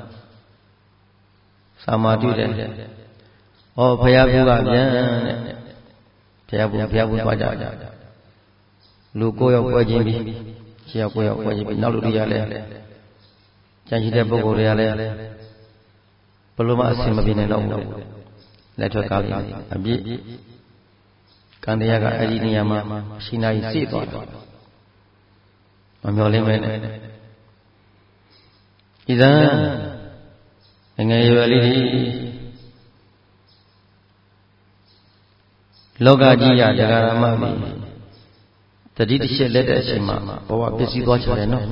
စာမာတွေ့တယ်ဟောဘုရားဘုရားပြန်တဲ့ဘုရားဘုရားသွားကြလူ9ယောက်ပွဲချင်းပြီး6ယောက်9ယောက်ပွဲချင်းပြီးနောက်လူတွေကလည်းကြံရှိတဲ့ပုဂ္ဂိုလ်တွေကလည်းဘယ်လိုမှအဆင်မပြေနိုင်တော့ဘူးလက်ထွက်ကားလေးအပြည့်ကံတရားကအဲ့ဒီနေရာမှာရှိနာကြီးစိတ်သွားတယ်မမျောလင်းမဲနဲ့ဣဇံငယ်ရွယ်လေးတွေလောကကြီးရတရားဓမ္မတွေတတိတစ်ချက်လက်တဲ့အချိန်မှာဘဝပျက်စီးသွားချင်တယ်နော်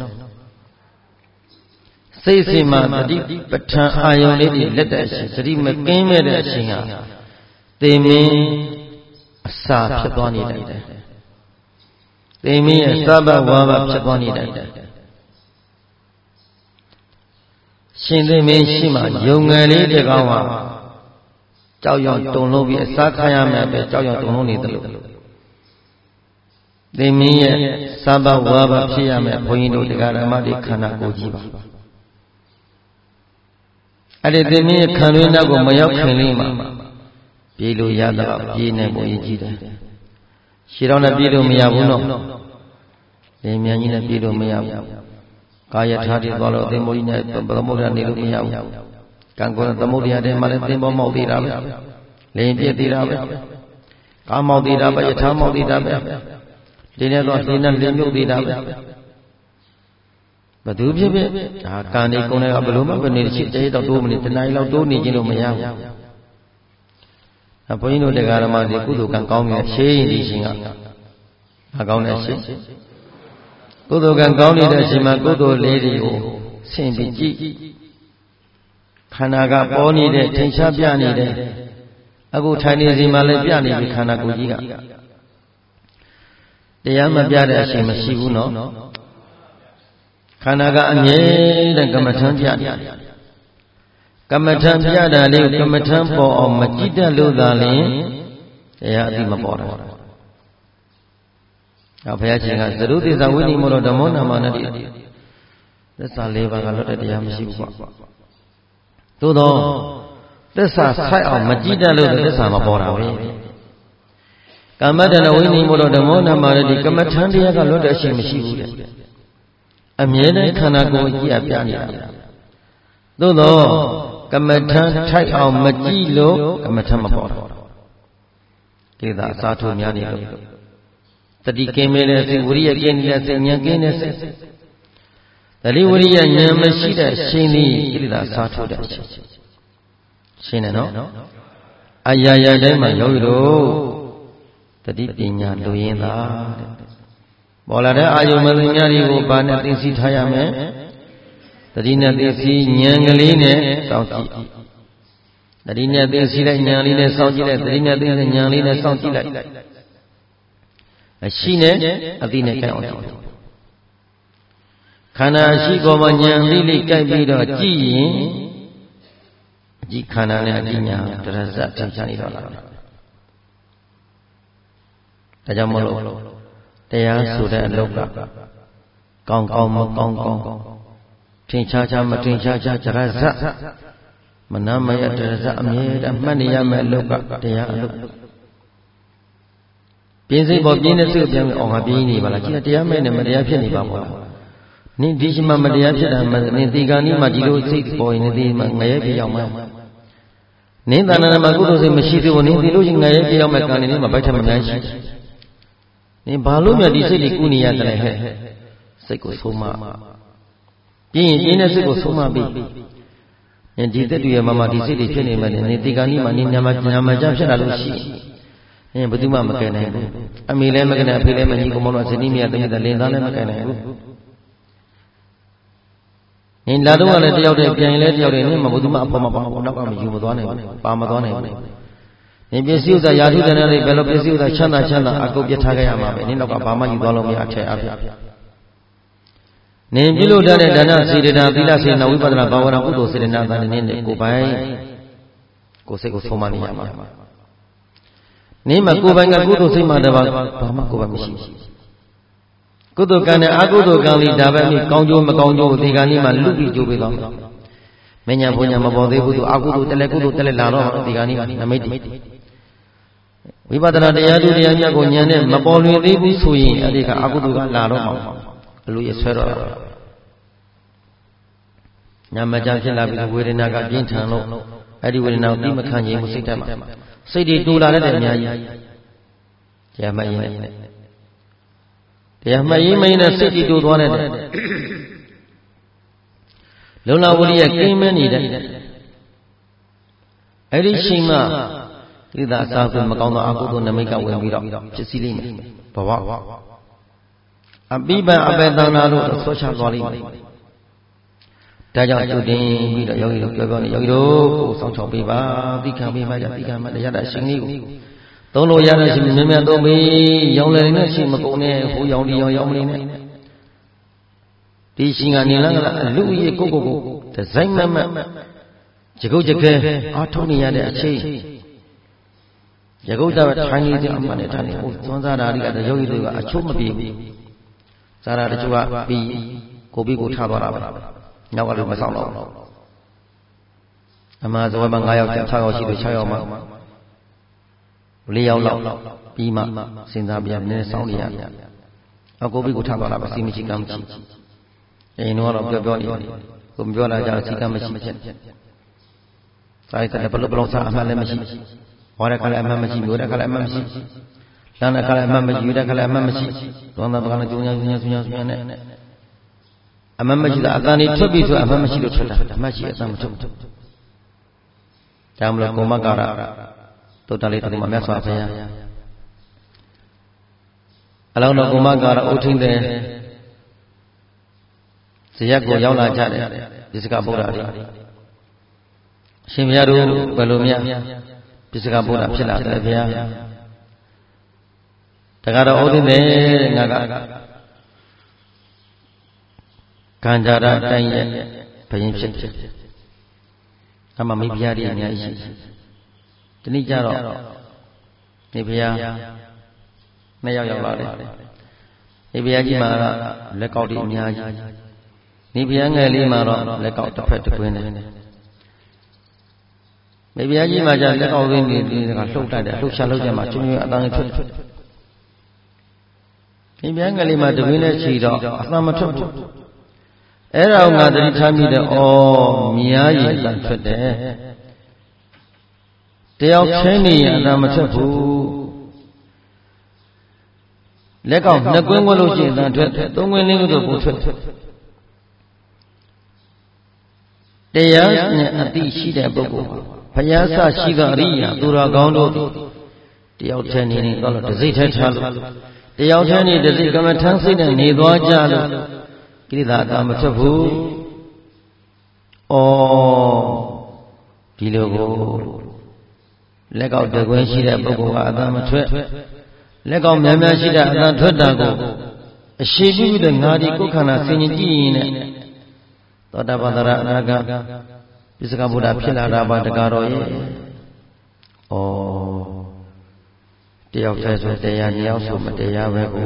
စိတ်စိတ်မှာတတိပဋ္ဌာန်အာယုန်လေးတွေလက်တဲ့အချိန်တတိမကင်းမဲ့တဲ့အချိန်ဟာသေမင်းအစာဖြစ်သွားနေတယ်သေမင်းရဲ့သဗ္ဗဝါဘဖြစ်သွားနေတယ်ရှင်သေမင်းရှိမှယုံငယ်လေးတစ်ကောင်ဟာကြောက်ရွံ့တုန်လို့ပြီးအစာခံရမယ်ပဲကြောက်ရွံ့တုန်လို့နေတယ်လို့သေမင်းရဲ့သဗ္ဗဝါဘဖြစ်ရမယ်ဘုန်းကြီးတို့တရားဓမ္မတွေခန္ဓာကိုယ်ကြီးပါအဲ့ဒီသေမင်းရဲ့ခံရင်းနောက်ကိုမရောက်ခင်လေးမှာပြေးလို့ရတော့ပြေးနေဖို့ရည်ကြီးတယ်ရှည်တော့လည်းပြေးလို့မရဘူးနော်လေမြန်ကြီးလည်းပြေးလို့မရဘူးကာယထာတိသွားလို့အသင်္ဘောကြီးနဲ့သမုဒ္ဒရာနေလို့မရဘူးကံကောသမုဒ္ဒရာထဲမှာလည်းသင်္ဘောမောက်သေးတာပဲလေပြည့်သေးတာပဲကားမောက်သေးတာပဲယထာမောက်သေးတာပဲဒီနေ့တော့ဒီနဲ့လင်းမြုပ်သေးတာပဲဘသူဖြစ်ဖြစ်ဒါကံနေကုန်တယ်ကဘလို့မှဘယ်နေရှိတဲ့တော့တိုးမနေတနိုင်လောက်တိုးနေခြင်းလို့မရဘူးဘုန်းကြီးတို့တရားဓမ္မတွေကုသိုလ်ကံကောင်းနေတဲ့ရှေးရင်ဒီရှင်ကမကောင်းတဲ့ရှေးကုသိုလ်ကံကောင်းနေတဲ့အချိန်မှာကုသိုလ်လေးတွေကိုဆင်ပြီးကြည့်ခန္ဓာကပေါ်နေတဲ့ထင်ရှားပြနေတဲ့အခုထိုင်နေစီမှာလည်းပြနေပြီခန္ဓာကိုယ်ကြီးကတရားမပြတဲ့အချိန်မရှိဘူးနော်ခန္ဓာကအမြဲတမ်းကမ္မထံပြနေကမ္မထံပြတာလေးကမ္မထံပေါ်အောင်မကြည့်တတ်လို့သာလျှင်တရားအသိမပေါ်တာဘုရားရှင်ကသရုပ်သေသဝိနိမောဓမ္မောနာမနတိသစ္စာ၄ပါးကလွတ်တဲ့တရားမရှိဘူးကွာသို့တော့သစ္စာဆိုင်အောင်မကြည့်တတ်လို့သစ္စာမပေါ်တာပဲကမ္မတဏဝိနိမောဓမ္မောနာမနတိကမ္မထံတရားကလွတ်တဲ့အချိန်မရှိဘူးတဲ့အမြဲတမ်းခန္ဓာကိုယ်ကြီးအပြနေတာသို့တော့ကမ္မထံထိုက်အောင်မကြည့်လို့ကမ္မထံမပေါ်တာကိလေသာအစားထိုးများနေလို့တတိကင်းနေတဲ့စိတ်ဝိရိယကင်းနေတဲ့စိတ်ဉာဏ်ကင်းတဲ့စိတ်တတိဝိရိယဉာဏ်မရှိတဲ့ရှင်သည်ကိလေသာအစားထိုးတဲ့အချိန်ရှင်းတယ်နော်အရာရာတိုင်းမှာယောဂီတို့တတိပညာလိုရင်းသာပေါ်လာတဲ့အာယုံမသိများတွေကိုဘာနဲ့သိသိထားရမလဲတတိနဲ့သိသိဉာဏ်ကလေးနဲ့စောင့်ကြည့်တတိနဲ့သိသိလိုက်ဉာဏ်လေးနဲ့စောင့်ကြည့်လိုက်တတိနဲ့သိသိဉာဏ်လေးနဲ့စောင့်ကြည့်လိုက်အရှိနဲ့အသိနဲ့ကြိုက်အောင်ကြည့်ခန္ဓာရှိပေါ်မှာဉာဏ်လေးလေးကြိုက်ပြီးတော့ကြည့်ရင်အကြည့်ခန္ဓာနဲ့အကြည့်ဉာဏ်တရဇတ်ထင်ရှားနေတော့လားဒါကြောင့်မလို့တရားဆိုတဲ့အလုပ်ကကောင်းကောင်းမကောင်းကောင်းထင်ရှားရှားမထင်ရှားရှားကြရဇတ်မနာမရတရဇတ်အမြဲတမ်းမှတ်နေရမယ့်အလုပ်ကတရားအလုပ်ပြင်းစိတ်ပေါ်ပြင်းတဲ့စိတ်ပြန်အောင်ငါပြင်းနေပါလားကြည့်တရားမဲ့နဲ့မတရားဖြစ်နေပါဘောနင်ဒီရှိမှမတရားဖြစ်တာနင်ဒီကံนี้မှဒီလိုစိတ်ပေါ်ရင်ဒီမှငရဲပြရောက်မှာနင်တဏ္ဍာမှာကုသိုလ်စိတ်မရှိသေးဘူးနင်ဒီလိုရှိငရဲပြရောက်မဲ့ကံနေမှာဗိုက်ထက်မများရှိနေဘာလို့မြတ်ဒီစိတ်တွေကုနေရတယ်လဲဟဲ့စိတ်ကိုဆုံးမပြင်းရင်နဲ့စိတ်ကိုဆုံးမပြီးဒီသက်တွေရဲ့မဒီစိတ်တွေဖြစ်နေမှနေဒီကနေ့မှနေညာမကြဖြစ်လာလို့ရှိရင်ဘယ်သူမှမကယ်နိုင်ဘူးအမေလည်းမကယ်နိုင်အဖေလည်းမညီကောင်မောင်တို့ဇနီးမယားတမီးလင်သားလည်းမကယ်နိုင်ဘူးနေလာတော့လည်းတယောက်တည်းပြန်ရင်လည်းတယောက်တည်းနေမှဘယ်သူမှအပေါ်မပါဘူးနောက်ကမယူမသွားနိုင်ဘူးပါမသွားနိုင်ဘူးနေပစ္စည်းဥစ္စာယာထုတဲ့နေဘယ်လိုပစ္စည်းဥစ္စာချမ်းသာအကုန်ပြထားခဲ့ရမှာပဲနေနောက်ကဘာမှယူသွားလို့မရအထက်အဖြစ်နေပြုလို့တဲ့ဒါနစေတနာသီလစေနာဝိပဿနာဘာဝနာကုသိုလ်စေတနာတန်နေနဲ့ကိုပိုင်ကိုစိတ်ကိုဆုံးမနေရမှာနေမှာကိုပိုင်ကကုသိုလ်စိတ်မှတပါဘာမှကိုပိုင်မရှိဘူးကုသိုလ်ကံနဲ့အကုသိုလ်ကံလေးဒါပဲမိကောင်းကျိုးမကောင်းကျိုးဒီကနေ့မှလူပြီးကျိုးပေးသွားမညာဘုညာမပေါ်သေးဘူးသူအကုသိုလ်တက်လက်ကုသိုလ်တက်လက်လာတော့ဒီကနေ့နမိတ်ဝိပဿနာတရားသူတရားမြတ်ကိုဉာဏ်နဲ့မပေါ်လွင်သေးဘူးဆိုရင်အဲ့ဒီကအကုသိုလ်ကလာတော့မှာအလိုရဆွဲတော့ညာမကြဖြစ်လာပြီးဝေဒနာကပြင်းထန်လို့အဲ့ဒီဝေဒနာကိုပြီးမခံခြင်းကိုစိတ်တက်မှာစိတ်တွေတူလာတဲ့အများကြီးတရားမှတ်ရင်တရားမှတ်ရင်မင်းနဲ့စိတ်တွေတူသွားတဲ့လုံလဝရိယကိန်းမနေတဲ့အဲ့ဒီချိန်မှဒီသာအစာကိုမကောင်းသောအကုသိုလ်နမိတ်ကဝင်ပြီးတော့ဖြစ်စီလိမ့်မယ်ဘဝအပိပံအပေတန္တာတို့ဆွချသွားလိမ့်မယ်ဒါကြောင့်သူတင်ပြီးတော့ယောဂီတို့ပြောနေယောဂီတို့ကိုစောင့်ချောက်ပေးပါသိခံပေးပါကြသိခံမှရတဲ့အရှင်လေးကိုသုံးလို့ရတဲ့ရှင်မြင်မြတ်သုံးပြီးရောင်းလေနဲ့ရှင်မကုန်နဲ့ဟိုရောင်းဒီရောင်းမနေနဲ့ဒီရှင်ကနေလန်းကလူကြီးကိုဒီဇိုင်းမမကြကုတ်ကြခဲအားထုတ်နေရတဲ့အချိန်ရကုတ်တာထိုင်နေတဲ့အမှန်နဲ့ထိုင်နေဟိုသွန်စားတာတွေကယောဂီတို့ကအချိုးမပြေဘူးဇာတာတချို့ကပြီးကိုပြီးကိုထားသွားတာပဲနောက်ကလည်းမဆောင်တော့ဘူးအမှားဇဝမ9ယောက်6ယောက်ရှိတယ်6ယောက်မှ4ယောက်လောက်ပြီးမှစဉ်းစားပြန်နည်းစောင်းနေရအကိုပြီးကိုထားသွားတာပဲစီမရှိကမ်းမရှိအိမ်တော့ပြောနေကိုမပြောလာကြစီကမ်းမရှိဖြစ်စာရတဲ့ဘလို့စားအမှန်လည်းမရှိဝါရကလည်းအမှန်မရှိမျိုးရကလည်းအမှန်မရှိလမ်းကလည်းအမှန်မရှိယူတဲ့ကလည်းအမှန်မရှိသောတာပကလည်းကျုံညာနဲ့အမှန်မရှိတာအတန်နေထွက်ပြီးဆိုအမှန်မရှိလို့ထွက်တာအမှန်ရှိအတန်မထွက်ဘူးဒါမှမဟုတ်ကိုမကာရတုတ်တလေးတခုမှမြတ်စွာဘုရားအလောင်းတော်ကိုမကာရအုတ်ထင်းတဲ့ဇယက်ကိုရောက်လာကြတယ်ဒီစကဗုဒ္ဓတွေရှင်ဘုရားတို့ဘယ်လိုများဒီစကဗုဒ္ဓဖြစ်လာတယ်ဘုရားတခါတော့အုတ်ထင်းတဲ့ငါကကံကြရတိုင်းရဲ့ဘယင်ဖြစ်တယ်အမှမိဖုရားတွေအများကြီးရှိဒီနေ့ကျတော့နေဖုရားနှစ်ယောက်ရောက်လာတယ်နေဖုရားကြီးမှာလက်ကောက်တွေအများကြီးနေဖုရားငယ်လေးမှာတော့လက်ကောက်တစ်ဖက်တစ်ကွင်းတယ်နေဖုရားကြီးမှာကျလက်ကောက်ရင်းတွေဒီကလှုပ်တတ်တယ်လှုပ်ရှားလှုပ်ကြမှာကျွန်းကျွန်းအတန်းထွက်နေဖုရားငယ်လေးမှာတကွင်းနဲ့ချီတော့အတန်းမထွက်ဘူးအဲ့ဒါငါသတိထားမိတယ်ဩမြားရည်အတန်ထွက်တယ်တယောက်ချင်းနေရအတန်မထွက်ဘူးလက်ကောက်နှစ်ကွင်းကွင်းလို့ရှိရင်အတန်ထွက်သုံးကွင်းလေးလို့ပို့ထွက်တရားနဲ့အတိရှိတဲ့ပုဂ္ဂိုလ်ဘုရားဆရှိသောအရိယာသူတော်ကောင်းတို့တယောက်ချင်းနေတော့တစိတ်ထဲထားလို့တယောက်ချင်းနေတစိတ်ကမ္မထမ်းစိတ်နဲ့နေသွားကြလို့ကိလေသာအတမထွက်ဘူး။ဩဒီလိုကိုလက်ကောက်တကွင်းရှိတဲ့ပုဂ္ဂိုလ်ကအတမထွက်လက်ကောက်များများရှိတဲ့အတထွက်တာကိုအရှိပြုတဲ့ငါဒီကိုယ်ခန္ဓာဆင်ញင်ကြည့်ရင်နဲ့သောတာပတ္တရအနာဂတ်ပိစကဗုဒ္ဓဖြစ်လာတာပါတကားတော်ရဲ့ဩတယောက်တည်းဆိုတရားနှစ်ယောက်ဆိုမတရားပဲကို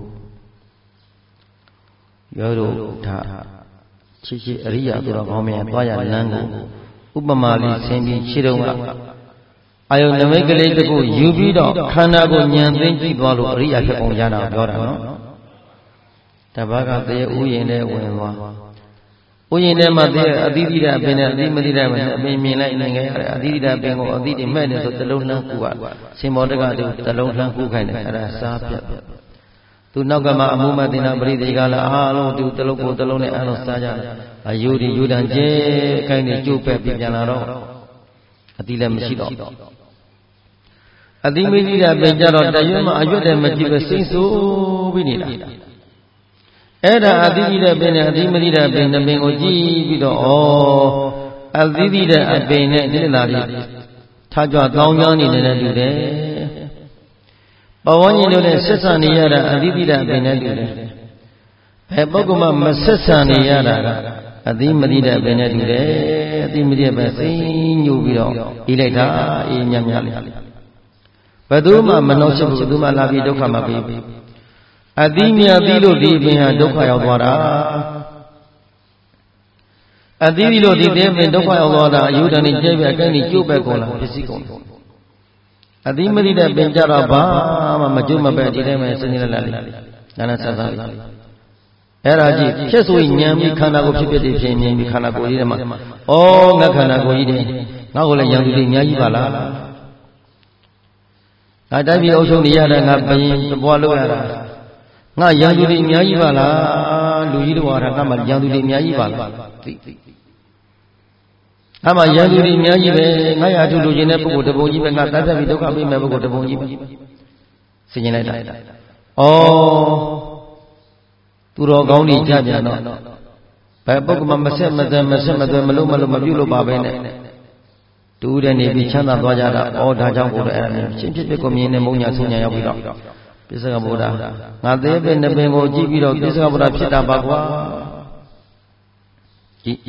ရောတို့ဒါချစ်အရိယာသူတော်ကောင်းများတွားရလမ်းကိုဥပမာလေးဆင်းပြီးခြေတုံးကအာယုန်နမိတ်ကလေးတခုယူပြီးတော့ခန္ဓာကိုဉာဏ်သိကြည့်သွားလို့အရိယာဖြစ်ပုံရတာပြောတာနော်တပတ်ကတည်းကဥယျာဉ်ထဲဝင်သွားဥယျာဉ်ထဲမှာတည်းအသီးသီးတဲ့အပင်နဲ့အသီးမသီးတဲ့အပင်နဲ့အပင်မြင်လိုက်နေခဲ့ရတယ်အသီးသီးတဲ့အပင်ကိုအသီးတွေမဲ့နေဆိုတလုံးလှမ်းကူကစင်မောတကတူတလုံးလှမ်းကူခိုင်းတယ်အဲ့ဒါစားပြတ်သူနောက်ကမှအမှုမတင်တာပရိသေကလာအားလုံးသူတလုံးကိုတလုံးနဲ့အားလုံးစားကြတယ်အယူဒီယူတန်ကျဲအကိုင်းတွေကျုပ်ပဲ့ပြန်လာတော့အတိလည်းမရှိတော့အတိမိကြီးတာပင်ကြတော့တရွတ်မှအရွတ်တယ်မကြည့်ပဲစိတ်ဆိုးပြီးနေတာအဲ့ဒါအတိကြီးတဲ့ပင်နဲ့အတိမကြီးတဲ့ပင်နှစ်ပင်ကိုကြည့်ပြီးတော့အတိကြီးတဲ့အပင်နဲ့ဒီလာပြီးထားကြတောင်းကြောင်းနေနေတဲ့တူတယ်ပဝန်းကျင်တို့နဲ့ဆက်ဆံနေရတာအတိတိတဲ့အပင်နဲ့တူတယ်ဘယ်ပုဂ္ဂိုလ်မှမဆက်ဆံနေရတာကအတိမတိတဲ့အပင်နဲ့တူတယ်အတိမတိတဲ့ပဲစိတ်ညှို့ပြီးတော့အေးလိုက်တာအေးမြတ်မြတ်လေးဘယ်သူမှမနှောက်ရှက်ဘူးဘယ်သူမှလာပြီးဒုက္ခမပေးဘူးအတိမြတ်ပြီးလို့ဒီပင်ဟာဒုက္ခရောက်သွားတာအတိပြီးလို့ဒီတဲ့ပင်ဒုက္ခရောက်သွားတာအယူတန်နဲ့ကျဲပြအကိုင်းကြီးကျိုးပဲကုန်လာပစ္စည်းကုန်အတိမတိတဲ့ပင်ကြတော့ဘာမှမကျုံမပဲဒီထဲမှာစဉ်းနေလာလေးနာနာဆဆလေးအဲ့ဒါကြည့်ဖြစ်ဆိုရင်ဉာဏ်ပြီးခန္ဓာကိုယ်ဖြစ်ဖြစ်ဖြစ်မြင်ပြီးခန္ဓာကိုယ်ကြီးထဲမှာငါခန္ဓာကိုယ်ကြီးတယ်ငါ့ကိုလည်းယံသူတွေအများကြီးပါလားငါတိုက်ပြီးအုပ်ချုပ်နေရတာငါဘယင်သဘောလို့ရတာငါယံသူတွေအများကြီးပါလားလူကြီးတို့ဟာငါမှယံသူတွေအများကြီးပါလားသိအမှယံသူတွေအများကြီးပဲငါရအထုလူချင်းတဲ့ပုဂ္ဂိုလ်တပုံကြီးပဲငါတတ်ပြီးဒုက္ခပေးမဲ့ပုဂ္ဂိုလ်တပုံကြီးပဲဆင်ခြင်လိုက်တာသူတော်ကောင်းကြီးကြပြန်တော့ဘယ်ပုဂ္ဂိုလ်မှမဆက်မသွဲမလို့မပြုတ်လို့ပါပဲနဲ့တူတဲ့နေပြီးချမ်းသာသွားကြတာဒါကြောင့်ကိုယ်လည်းအဲ့ဒါချင်းဖြစ်ဖြစ်ကိုမြင်နေမုံညာဆုံးညာရောက်ပြီးတော့ပိဿကဗုဒ္ဓငါသေးပဲနှစ်ပင်ကိုကြည့်ပြီးတော့ပိဿကဗုဒ္ဓဖြစ်တာပါကွာကြည့်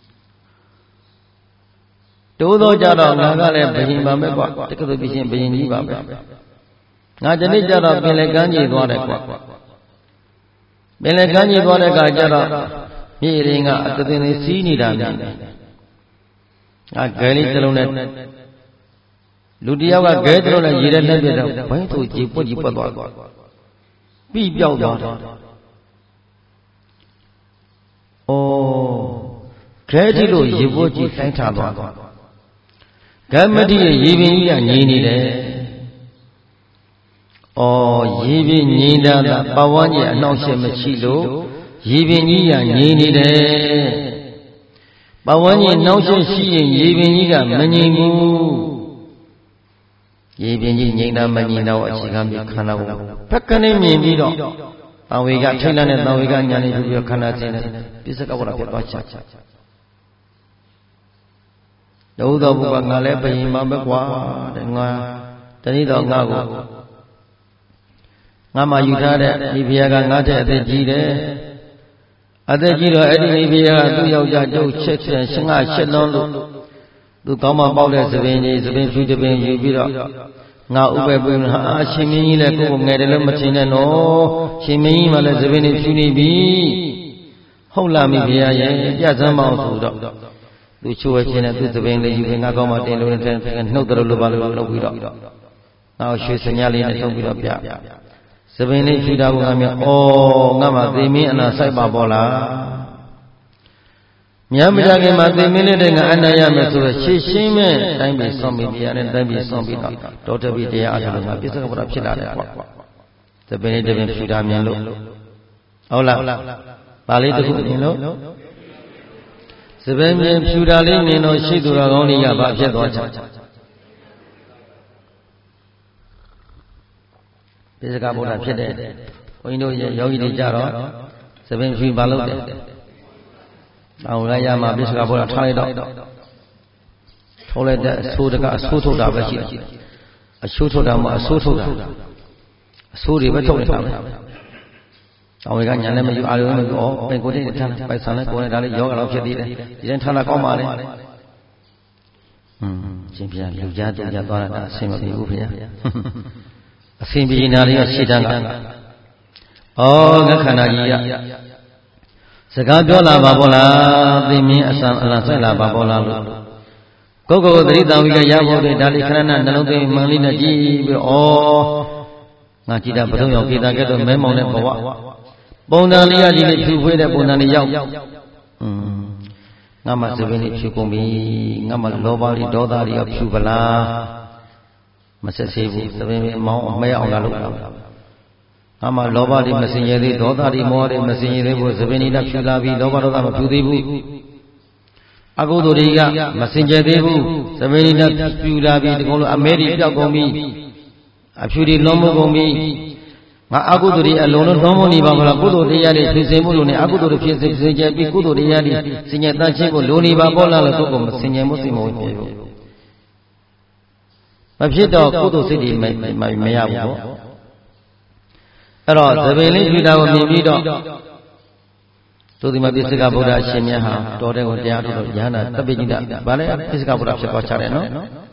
တိုးတော့ကြတော့ငါကလည်းဘယင်ပါပဲကွာတက္ကသိုလ်ပြရှင်ဘယင်ကြီးပါပဲငါဒီနေ့ကြတော့ပင်လေကမ်းကြီးသွားတယ်ကွာပင်လေကမ်းကြီးသွားတဲ့အခါကျတော့မြေရင်ကအတသိန်းလေးစီးနေတာမြင်တယ်ငါဂဲလေးတစ်လုံးနဲ့လူတယောက်ကဂဲတစ်လုံးနဲ့ရေထဲလှည့်ပြတော့ဘိုင်းသူကြီးပွက်ကြီးပွက်သွားပြီးပြောက်သွားတယ်ဂဲကြီးလို့ရေပွက်ကြီးတိုင်းထားသွားဂမတိရဲ့ရေပင်ကြီးကငြိမ်နေတယ်ရေပင်ငြိမ်တာပဝန်းကျင်အနှောင့်အယှက်မရှိလို့ရေပင်ကြီးကငြိမ်နေတယ်ပဝန်းကျင်နှောင့်ယှက်ရှိရင်ရေပင်ကြီးကမငြိမ်ဘူးရေပင်ကြီးငြိမ်တာမငြိမ်တော့အခြေခံပြီးခန္ဓာကိုဖက်ကနေမြင်ပြီးတော့တံဝေကထိတ်လန့်တဲ့တံဝေကညာနေပြီးခန္ဓာစဉ်းတယ်ပိဿကဝရဖြစ်သွားချဒုသောဘုရားငါလည်းဘယင်မှာပဲကွာတဲ့ငါတဏိတော်ငါကိုငါမှယူထားတဲ့ဒီဘုရားကငါတဲ့အသက်ကြီးတယ်အသက်ကြီးတော့အဲ့ဒီဘုရားကသူ့ယောက်ျားတို့ချက်ရှင်ငါရှစ်လုံးလို့သူကောင်းမပေါက်တဲ့သပင်ကြီးသပင်ဖြူသပင်ယူပြီးတော့ငါဥပ္ပပွင့်ဟာရှင်မင်းကြီးလည်းကိုယ်ငယ်တယ်လို့မထင်နဲ့နော်ရှင်မင်းကြီးမှလည်းသပင်တွေဖြူနေပြီဟုတ်လားမိဘုရားရဲ့ပြတ်စမ်းမအောင်ဆိုတော့သူချိုးဝဲခြင်းနဲ့သူသပင်လေးယူပြီးငါကောင်းမှတင်လို့တဲ့နှုတ်တော်လို့ပါလို့လုပ်ပြီးတော့ငါ့ရွှေစညာလေးနဲ့ထုတ်ပြီးတော့ပြသပင်လေးဖြူတာကငါမြေငါမှသေမင်းအနာဆိုင်ပါပေါ်လားမြတ်မကြခင်မှာသေမင်းလေးတဲ့ငါအနာရမယ်ဆိုတော့ရှင်းရှင်းမဲ့တိုင်းပြည်ဆောင်းပြီးတရားနဲ့တိုင်းပြည်ဆောင်းပြီးတော့တော်တပည့်တရားအားထုတ်လို့ငါပြစ္ဆကဗုဒ္ဓဖြစ်လာတယ်ကွာသပင်လေးတစ်ပင်ဖြူတာမြင်လို့ဟုတ်လားပါဠိတစ်ခုမြင်လို့သပင်မြင်ဖြူတာလေးမြင်တော့ရှိသူတော်ကောင်းကြီးကဘာဖြစ်သွားချပိဿကဗုဒ္ဓဖြစ်တဲ့ဘုန်းကြီးတို့ရဲ့ယောဂီတွေကြတော့သပင်ဖြူဘာလုပ်တယ်တောင်ရရမှာပိဿကဗုဒ္ဓထားလိုက်တော့ထိုးလိုက်တဲ့အဆိုးတကအဆိုးထုတ်တာပဲရှိတယ်အဆိုးထုတ်တာမအဆိုးထုတ်တာအဆိုးတွေပဲထုတ်နေတာပဲတောင်ရကညာလည်းမယူအာရုံလည်းမယူပင်ကိုယ်တည်းထားပိုက်ဆံလည်းကိုယ်နဲ့ဒါလေးယောဂတော့ဖြစ်သေးတယ်ဒီတိုင်းထားတာကောင်းပါလေရှင်ပြလူကြားတူကြသွားတာအဆင်မပြေဘူးဖေအဆင်ပြေနာလေးရှိတန်းကငါခန္ဓာကြီးရစကားပြောလာပါဘောလားသိမင်းအစံအလားဆက်လာပါဘောလားလို့ကိုယ်သတိတံဝိကရဖို့တဲ့ဒါလေးခဏနှလုံးသွင်းမှန်လေးနဲ့ကြည့်ပြီးငါကြည်တာပထုံးရောက်ပြေတာကဲတော့မဲမောင်တဲ့ဘဝပုံစံလေးရကြီးလေးဖြူဖွေးတဲ့ပုံစံလေးရောက်ငါမှသပင်းလေးဖြူကုန်ပြီငါမှလောဘလေးဒေါသလေးဖြူပလားမဆက်သေးဘူးသပင်းမောင်းအမဲအောင်လာလို့ Ama loba di mesinye di doda di moa di mesinye di bu sebeni dak shulabi loba doda ma pyu di bu. Akudo di ga mesinye di bu sebeni dak shulabi di kong lo ameri pyak kong bi. Apyu di lomu kong bi. Nga akudo di alonu lomu ni ba mala kudo di ya di phise mu lo ni akudo di phise je bi kudo di ya di sinye tan chin ko lo ni ba po la lo ko ko mesinye mu si mo pye bu. Ma phit do kudo sit di ma ya bu po. အဲ့တော့သဘင်လေးပြုတာကိုမြင်ပြီးတော့သုတိမပိစကဗုဒ္ဓအရှင်မြတ်ဟာတော်တဲ့ကိုတရားထုတ်လို့ဉာဏ်နာတပိဋိဒဗာလဲပိစကဗုဒ္ဓဖြစ်သွားကြတယ်နော်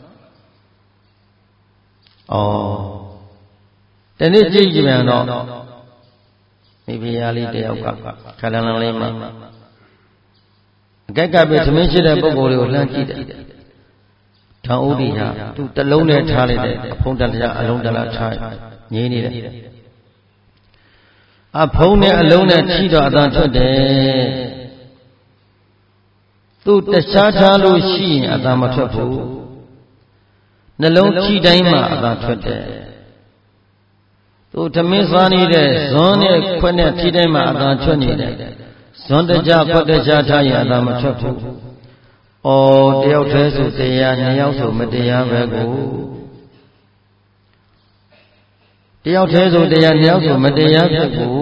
။တနေ့ကြည့်ကြပြန်တော့မိဖုရားလေးတယောက်ကခန္ဓာလန်လေးမှာအကက်ကပဲသမင်းရှိတဲ့ပုဂ္ဂိုလ်လေးကိုလှမ်းကြည့်တယ်။ထောင်ဥဒိဟာသူတလုံးနဲ့ထားလိုက်တဲ့အဖုံးတရားအလုံးတလားထားငြင်းနေတယ်အဖုံးနဲ့အလုံးနဲ့ထိတော့အတန်ထွက်တယ်သူတခြားထားလို့ရှိရင်အတန်မထွက်ဘူးနှလုံးထိတိုင်းမှာအတန်ထွက်တယ်သူသမင်းစွာနေတဲ့ဇွန်နဲ့ခွက်နဲ့ထိတိုင်းမှာအတန်ထွက်နေတယ်ဇွန်တကြခွက်တကြထားရင်အတန်မထွက်ဘူးတယောက်တည်းဆိုတရားနှစ်ယောက်ဆိုမတရားပဲကိုတယောက်တည်းဆိုတရားနှစ်ယောက်ဆိုမတရားဖြစ်ကို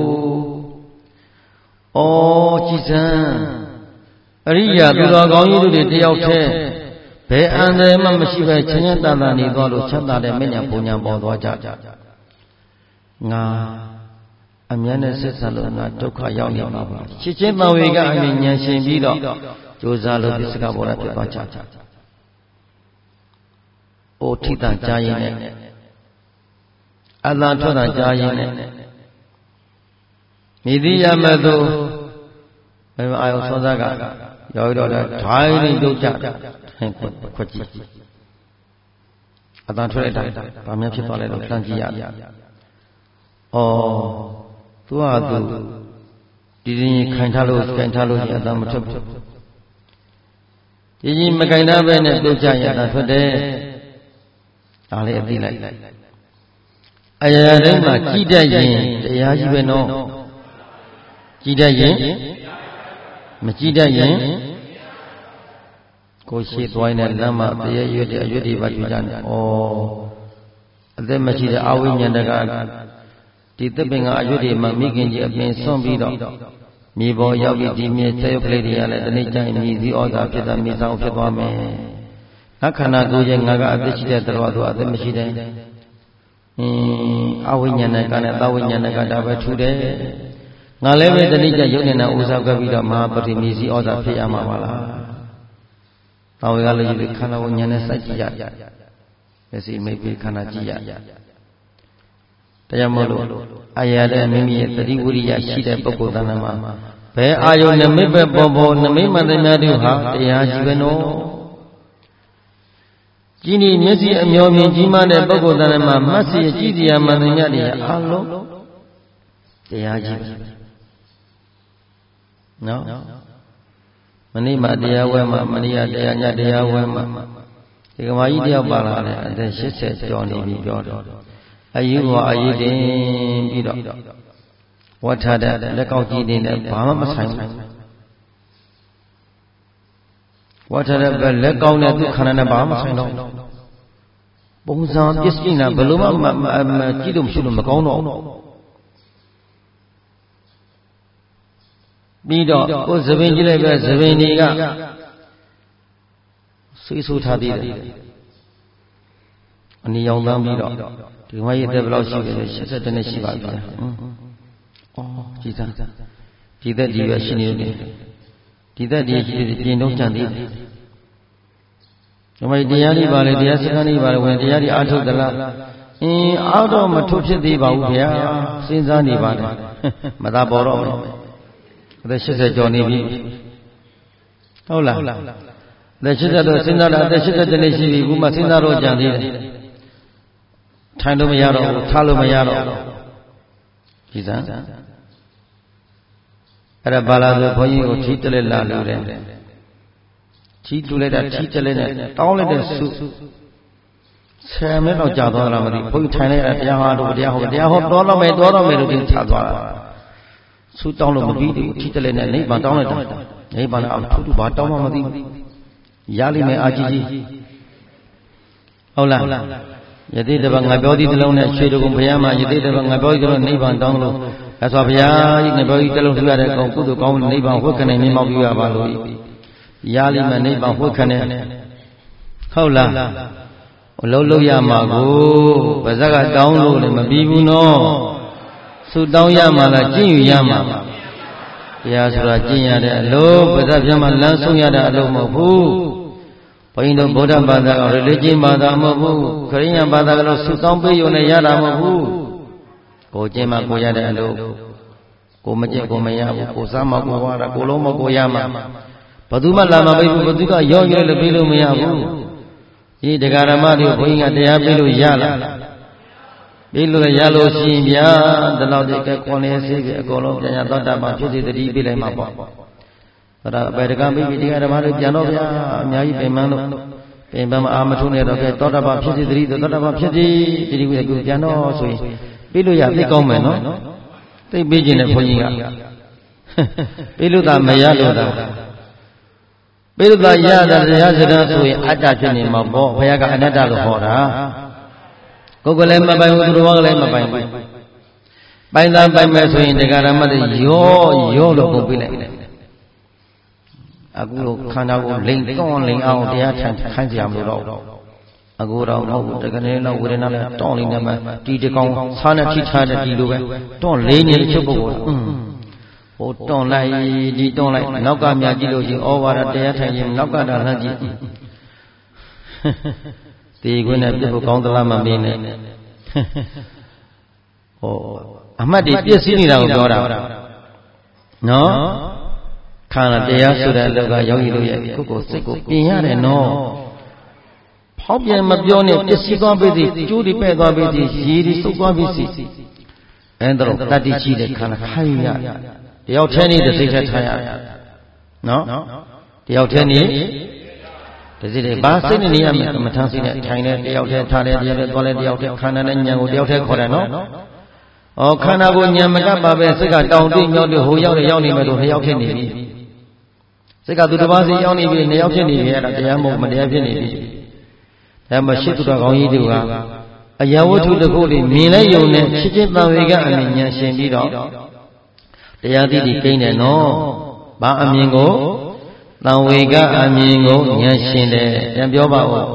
ကြည်စမ်းအရိယာသူတော်ကောင်းကြီးတို့တယောက်တည်းဘယ်အန္တရာယ်မှမရှိပဲချမ်းသာတာနေသွားလို့ချမ်းသာတဲ့မဉ္ဇဉ်ပုံညာပေါ်သွားကြငါအမြဲတမ်းဆက်ဆံလို့ငါဒုက္ခရောက်နေမှာပါချစ်ချင်းတန်ဝေကအမြင်ဉာဏ်ရှင်ပြီးတော့ကြိုးစားလို့ပြစ္စကဘောရဖြစ်သွားကြထိတန်ကြားရင်နဲ့အတန်ထွက်တာကြားရင်နဲ့မိတိယမတုအာယုသောဇကရောက်တော့လဲဓာယိတုတ်ကြခွက်ကြည့်အတန်ထွက်လိုက်တာဗာများဖြစ်သွားလဲလို့လှမ်းကြည့်ရသူကသူဒီရင်ခိုင်ထားလို့ခိုင်ထားလို့အတန်မထွက်ဘူးဒီကြီးမခိုင်ထားပဲနဲ့တုတ်ကြရတာထွက်တယ်ဒါလေးအသိလိုက်အရာရာတိုင်းမှာကြည်တတ်ရင်တရားကြီးပဲနော်ကြည်တတ်ရင်မကြည်တတ်ရင်ကိုရှိသွားရင်လမ်းမှာတရားရွတ်တဲ့အရွတ်တွေပါကြွကြတယ်အသက်မရှိတဲ့အဝိညာဏကဒီသစ်ပင်ကအရွတ်တွေမှာမိခင်ကြီးအပြင်ဆွန့်ပြီးတော့မြေပေါ်ရောက်ပြီးဒီမြေဆဲရုပ်ကလေးတွေကလည်းတနေ့ကျရင်မြည်စည်းဩဇာဖြစ်တာမြေဆောင်ဖြစ်သွားမယ်ငါခန္ဓာကိုယ်ရဲ့ငါကအသက်ရှိတဲ့တော်သူအသက်မရှိတဲ့အဝိညာဏကနဲ့သဝိညာဏကဒါပဲထူတယ်ငါလည်းပဲတဏိကြယုတ်နေတာဥစ္စာကပ်ပြီးတော့မဟာပတိမြေစီဩဇာဖြစ်ရမှာပါလားသဝေကလည်းဒီခန္ဓာဝိညာဉ်နဲ့စိုက်ကြည့်ရမျက်စိမိတ်ပြီးခန္ဓာကြည့်ရတရားမလို့အာရတဲ့မိမိရဲ့တတိဝိရိယရှိတဲ့ပုဂ္ဂိုလ်တဏ္ဍာမှာဘယ်အာယုနမိတ်ပဲပေါ်နမိတ်မှန်တဲ့များတို့ဟာတရားကြီးပဲနော်ကြီးနေမျက်စိအမျောမြင်ကြီးမားတဲ့ပုဂ္ဂိုလ်တဏ္ဍာမှာမတ်စီကြည့်စီရမှန်တဲ့များတွေအလုံးတရားကြီးနော်မနေ့မှတရားဝဲမှာမနေ့ကတရားညတရားဝဲမှာဒီကမာကြီးတယောက်ပါလာတယ်အသက်80ကျော်နေပြီပြောတော့အယူဝအရေးတင်ပြီးတော့ဝတ်ထားတဲ့လက်ကောက်ကြီးတွေနဲ့ဘာမှမဆိုင်ဘူးဝတ်ထားတဲ့လက်ကောက်နဲ့သူခန္ဓာနဲ့ဘာမှမဆိုင်တော့ပုံစံပစ္စည်းနဲ့ဘယ်လိုမှကြည့်လို့မရှိလို့မကောင်းတော့ပြီးတော့ကိုယ်သပင်ကြည့်လိုက်ပဲသပင်တွေကဆွေးဆိုးထားသေးတယ်အနီရောင်တန်းပြီးတော့ဒီမကြီးတက်ဘယ်လောက်ရှိလဲ80နှစ်ရှိပါပြီကြည်သားဒီသက်ဒီပဲရှိနေတယ်ဒီသက်ဒီပြင်တော့ကြံသေးတယ်ဒီမကြီးတရားလေးပါလေတရားစခန်းလေးပါလေဝင်တရားလေးအားထုတ်သလားအားတော့မထုတ်ဖြစ်သေးပါဘူးဗျာစဉ်းစားနေပါတယ်မသာပေါ်တော့မယ်အသက်80ကျော်နေပြီဟုတ်လားအသက်80တော့စဉ်းစားတာအသက်80တည်းရှိပြီခုမှစဉ်းစားတော့ကြံသေးတယ်ထိုင်လို့မရတော့ဘူးထားလို့မရတော့ကြည်စမ်းအဲ့ဒါဘာလာဆိုဘုန်းကြီးကိုထီးတလဲလာလို့တယ်ထီးတူလိုက်တာထီးတလဲနဲ့တောင်းလိုက်တဲ့ 10 မိနစ်တော့ကြာသွားလားမသိဘုန်းကြီးထိုင်လိုက်တာတရားဟောတော့တရားဟောတော်တော့မယ်လို့ဒီချသွားတာဆူတောင်းလို့မပြီးဘူးထိတလဲနဲ့နိဗ္ဗာန်တောင်းလိုက်တာနိဗ္ဗာန်အောင်ထူဘာတောင်းမှမသိဘူးရလိမ့်မယ်အာကြီးဟုတ်လားယတိတပငါပြောသည့်တလုံးနဲ့ရွှေတကုံဘုရားမှာယတိတပငါပြောသည့်တလုံးနိဗ္ဗာန်တောင်းလို့အဲဆိုဘုရားကြီးငါပြောသည့်တလုံးထူရတဲ့ကောင်ကုသိုလ်ကောင်းနိဗ္ဗာန်ဝိက္ခဏမြင်မောက်ပြရပါလို့ရလိမ့်မယ်နိဗ္ဗာန်ဝိက္ခဏဟုတ်လားအလုံးလုံးရမှာကိုဗဇက်ကတောင်းလို့လည်းမပြီးဘူးနော်ဆုတောင်းရမှာလားကျင့်ယူရမှာတရားဆိုတာကျင့်ရတဲ့အလုံးဗဇက်ပြမှာလမ်းဆုံးရတဲ့အလုံးမဟုတ်ဘူးဘုန်းကြီးတို့ဗုဒ္ဓဘာသာကလေ့ကျင့်ဘာသာမဟုတ်ဘူးခရစ်ယာန်ဘာသာကတော့ဆုတောင်းပေးရုံနဲ့ရတာမဟုတ်ဘူးကိုကျင့်မှကိုရတဲ့အလုံးကိုမကျင့်ကိုမရဘူးကိုစားမှကိုဝါတာကိုလုံးမကိုရမှာဘသူမှလာမပေးဘူးဘသူကရောရဲလို့ပေးလို့မရဘူးဒီတရားဓမ္မတွေဘုန်းကြီးကတရားပေးလို့ရလားပေးလို့ရလို့ရှိရင်ဗျာဒီလောက်ဒီကခွန်လေးဆေးပြီးအကုန်လုံးပြန်ရသောတာပန်ဖြစ်စေတည်းပေးလိုက်မှာပေါ့အဲ့ဒါအပေတကမိပြီးတရားဓမ္မတွေပြန်တော့ဗျာအများကြီးပင်ပန်းလို့ပင်ပန်းမအာမထုံးနေတော့ကဲသောတာပန်ဖြစ်စေတည်းသောတာပန်ဖြစ်စေဒီဒီကိုပြန်တော့ဆိုရင်ပေးလို့ရသိကောင်းမယ်နော်သိပေးခြင်းနဲ့ဘုန်းကြီးကပေးလို့သာမရလို့သာပေးလို့သာရတာတရားစကားဆိုရင်အတ္တဖြစ်နေမှာပေါ့ဘုရားကအနတ္တလို့ဟောတာကိုယ်ကလည်းမပိုင်ဘူးသူတော်ကလည်းမပိုင်ဘူးပိုင်သာပိုင်မဲ့ဆိုရင်တရားဓမ္မတွေရောလို့ပုံပေးလိုက်အခုလိုခန္ဓာကိုလိန်ကောင်းလိန်အောင်တရားထိုင်ခိုင်းကြရမလို့တော့အခုတော့မဟုတ်ဘူးတကယ်တော့ဝေဒနာလည်းတောင်းလိမ့်နေမှာဒီတကောင်စားနဲ့ထိထားတဲ့ဒီလိုပဲတွန်းလေးနေချုပ်ပုဂ္ဂိုလ်ဟိုတွန်းလိုက်ဒီတွန်းလိုက်နောက်ကမြကြည့်လို့ရှိရင်ဩဝါဒတရားထိုင်ရင်နောက်ကတာလှမ်းကြည့်ဒီခွင်းနဲ့ပြဖို့ကောင်းသလားမမင်းနဲ့ဟောအမှတ်တွေပြည့်စည်နေတာကိုပြောတာနော်ခန္ဓာတရားဆိုတဲ့လောကယောဂီတို့ရဲ့ကိုယ်ကိုစိတ်ကိုပြင်ရတယ်နော်ဖောက်ပြန်မပြောနဲ့ပြည့်စည်သွားပြီစီကျိုးတွေပဲ့သွားပြီစီရေတွေစုပ်သွားပြီစီအဲဒါတော့တတ္တိရှိတဲ့ခန္ဓာခိုင်းရတယောက်တည်းနေတဲ့စိတ်ထဲထားရနော်တယောက်တည်းနေဒီစိတ်တွေဘာစိတ်နဲ့နေရမလဲမထမ်းစိတ်နဲ့ထိုင်နေတယောက်တည်းထားတယ်တရားနဲ့သွားလဲတယောက်တည်းခန္ဓာနဲ့ဉာဏ်ကိုတယောက်တည်းခေါ်တယ်နော်ဩခန္ဓာကိုဉာဏ်မတတ်ပါပဲစိတ်ကတောင်တိမြောက်တိဟိုရောက်နေမယ်လို့နှစ်ယောက်ဖြစ်နေပြီစိတ်ကသူတစ်ပါးစီရောက်နေပြီနှစ်ယောက်ဖြစ်နေပြီအဲ့ဒါတရားမဟုတ်မတရားဖြစ်နေပြီဒါမှရှိသူတော်ကောင်းကြီးတို့ကအရာဝတ္ထုတစ်ခုလေးမြင်လဲယုံနဲ့ချစ်ချင်းတန်ဝေကအမြင်ဉာဏ်ရှင်ပြီးတော့တရားသိတိကိန်းတယ်နော်ဘာအမြင်ကိုတန်ဝေကအမြင်ကိုဉာဏ်ရှင်တယ်ပြန်ပြောပါဦး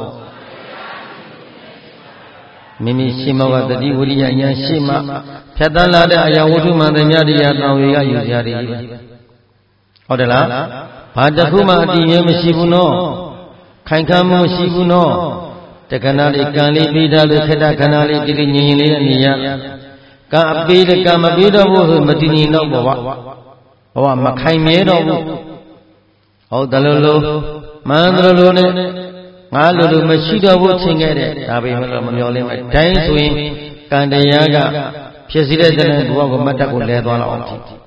မိမိရှိမောကတတိဝိရိယဉာဏ်ရှိမှဖြတ်တန်းလာတဲ့အရာဝတ္ထုမှန်သမျှတရားတန်ဝေကယူကြရတယ်ဟုတ်တယ်လားဘာတစ်ခုမှအတည်မြဲမရှိဘူးနော်ခိုင်ခံမှုမရှိဘူးနော်တက္ကနာလေးကံလေးပြီးသားလို့ခက်တာခဏလေးဒီလေးငြိမ်ငြိမ်လေးနဲ့နေရကံအပေးတဲ့ကံမပေးတော့ဘူးဆိုမတည်ငြိမ်တော့ဘောဘဝမခိုင်မြဲတော့ဘူးဟုတ်တယ်လို့မှန်တယ်လို့နဲ့ငါလိုမရှိတော့ဘူးချိန်ခဲ့တဲ့ဒါပေမဲ့မမျောလင်းပဲတိုင်းဆိုရင်ကံတရားကဖြစ်စီတဲ့တဲ့ဘဝကိုမတ်တက်ကိုလဲသွားလောက်အောင်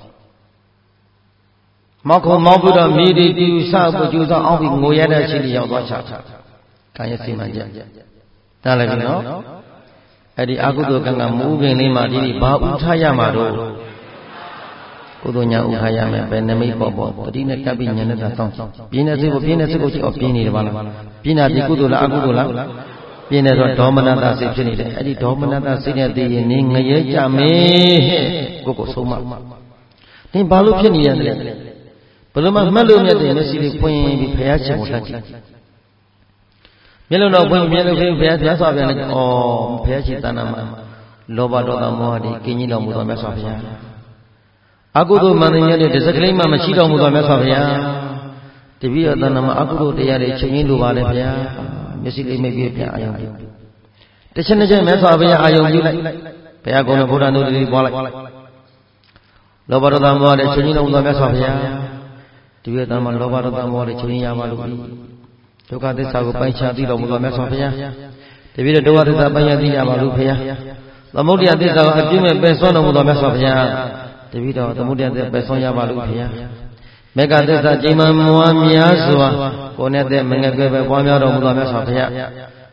မောက်ခုံမောက်ပြီးတော့မိဒီတူစဖို့ကြိုးစားအောင်ပြီးငိုရတဲ့ရှိနေရောက်သွားချကံရဲ့စိတ်မှကြတားလိုက်ပြီနော်အဲ့ဒီအကုသိုလ်ကံကမူးပင်လေးမှဒီဘာဥထားရမှာတော့ကုသိုလ်ညာဥထားရမယ်ပဲနမိတ်ပေါ့တတိနဲ့ကပ်ပြီးညာနဲ့သာတောင်းပြင်းတဲ့စိတ်ကိုပြင်းတဲ့စိတ်ကိုကြည့်အောင်ပြင်းနေတယ်ပါလားပြင်းတာဒီကုသိုလ်လားအကုသိုလ်လားပြင်းတယ်ဆိုဒေါမနတစိတ်ဖြစ်နေတယ်အဲ့ဒီဒေါမနတစိတ်နဲ့သိရင်နေငရဲကြမေကိုကိုဆုံးမသင်ဘာလို့ဖြစ်နေရလဲဘယ်လိုမှမှတ်လို့မြတ်တယ်မျက်စိလေးဖွင့်ပြီးဖျားချင်ကိုတက်ကြည့်မျက်လုံးတော့ဖွင့်မျက်လုံးဖွင့်ဖျားစွာပြန်လိုက်ဩဖျားချင်တဏ္ဍာမှာလောဘဒေါသမောဟတွေကင်းကြီးတော်မူသောမြတ်စွာဘုရားအကုသိုလ်မှန်တဲ့ညတဲ့စကလေးမှမရှိတော်မူသောမြတ်စွာဘုရားတပည့်တော်တဏ္ဍာမှာအကုသိုလ်တရားတွေချိန်ရင်းလိုပါလေဘုရားမျက်စိလေးမိတ်ပြီးပြန်အာယုံပြုတစ်ချက်တစ်ချက်မြတ်စွာဘုရားအာယုံပြုလိုက်ဘုရားကုံတော်ဘုရားတို့တိပွားလိုက်လောဘဒေါသမောဟတွေချိန်ရင်းတော်မူသောမြတ်စွာဘုရားဒီဝေဒနာမှာလောဘဒေါသမောဟတွေချိန်ရပါလို့ဒုက္ခသစ္စာကိုပိုင်းခြားသိတော်မူသောမြတ်စွာဘုရားတပည့်တော်ဒုက္ခသစ္စာပိုင်းခြားသိရပါလို့ဘုရားသမုဒယသစ္စာကိုအပြည့်မဲ့ပယ်ဆွတော်မူသောမြတ်စွာဘုရားတပည့်တော်သမုဒယသစ္စာပယ်ဆွရပါလို့ဘုရားမေဃသစ္စာချိန်မှမွားများစွာကိုယ်နဲ့တဲ့မငယ်ကွယ်ပဲပွားများတော်မူသောမြတ်စွာဘုရား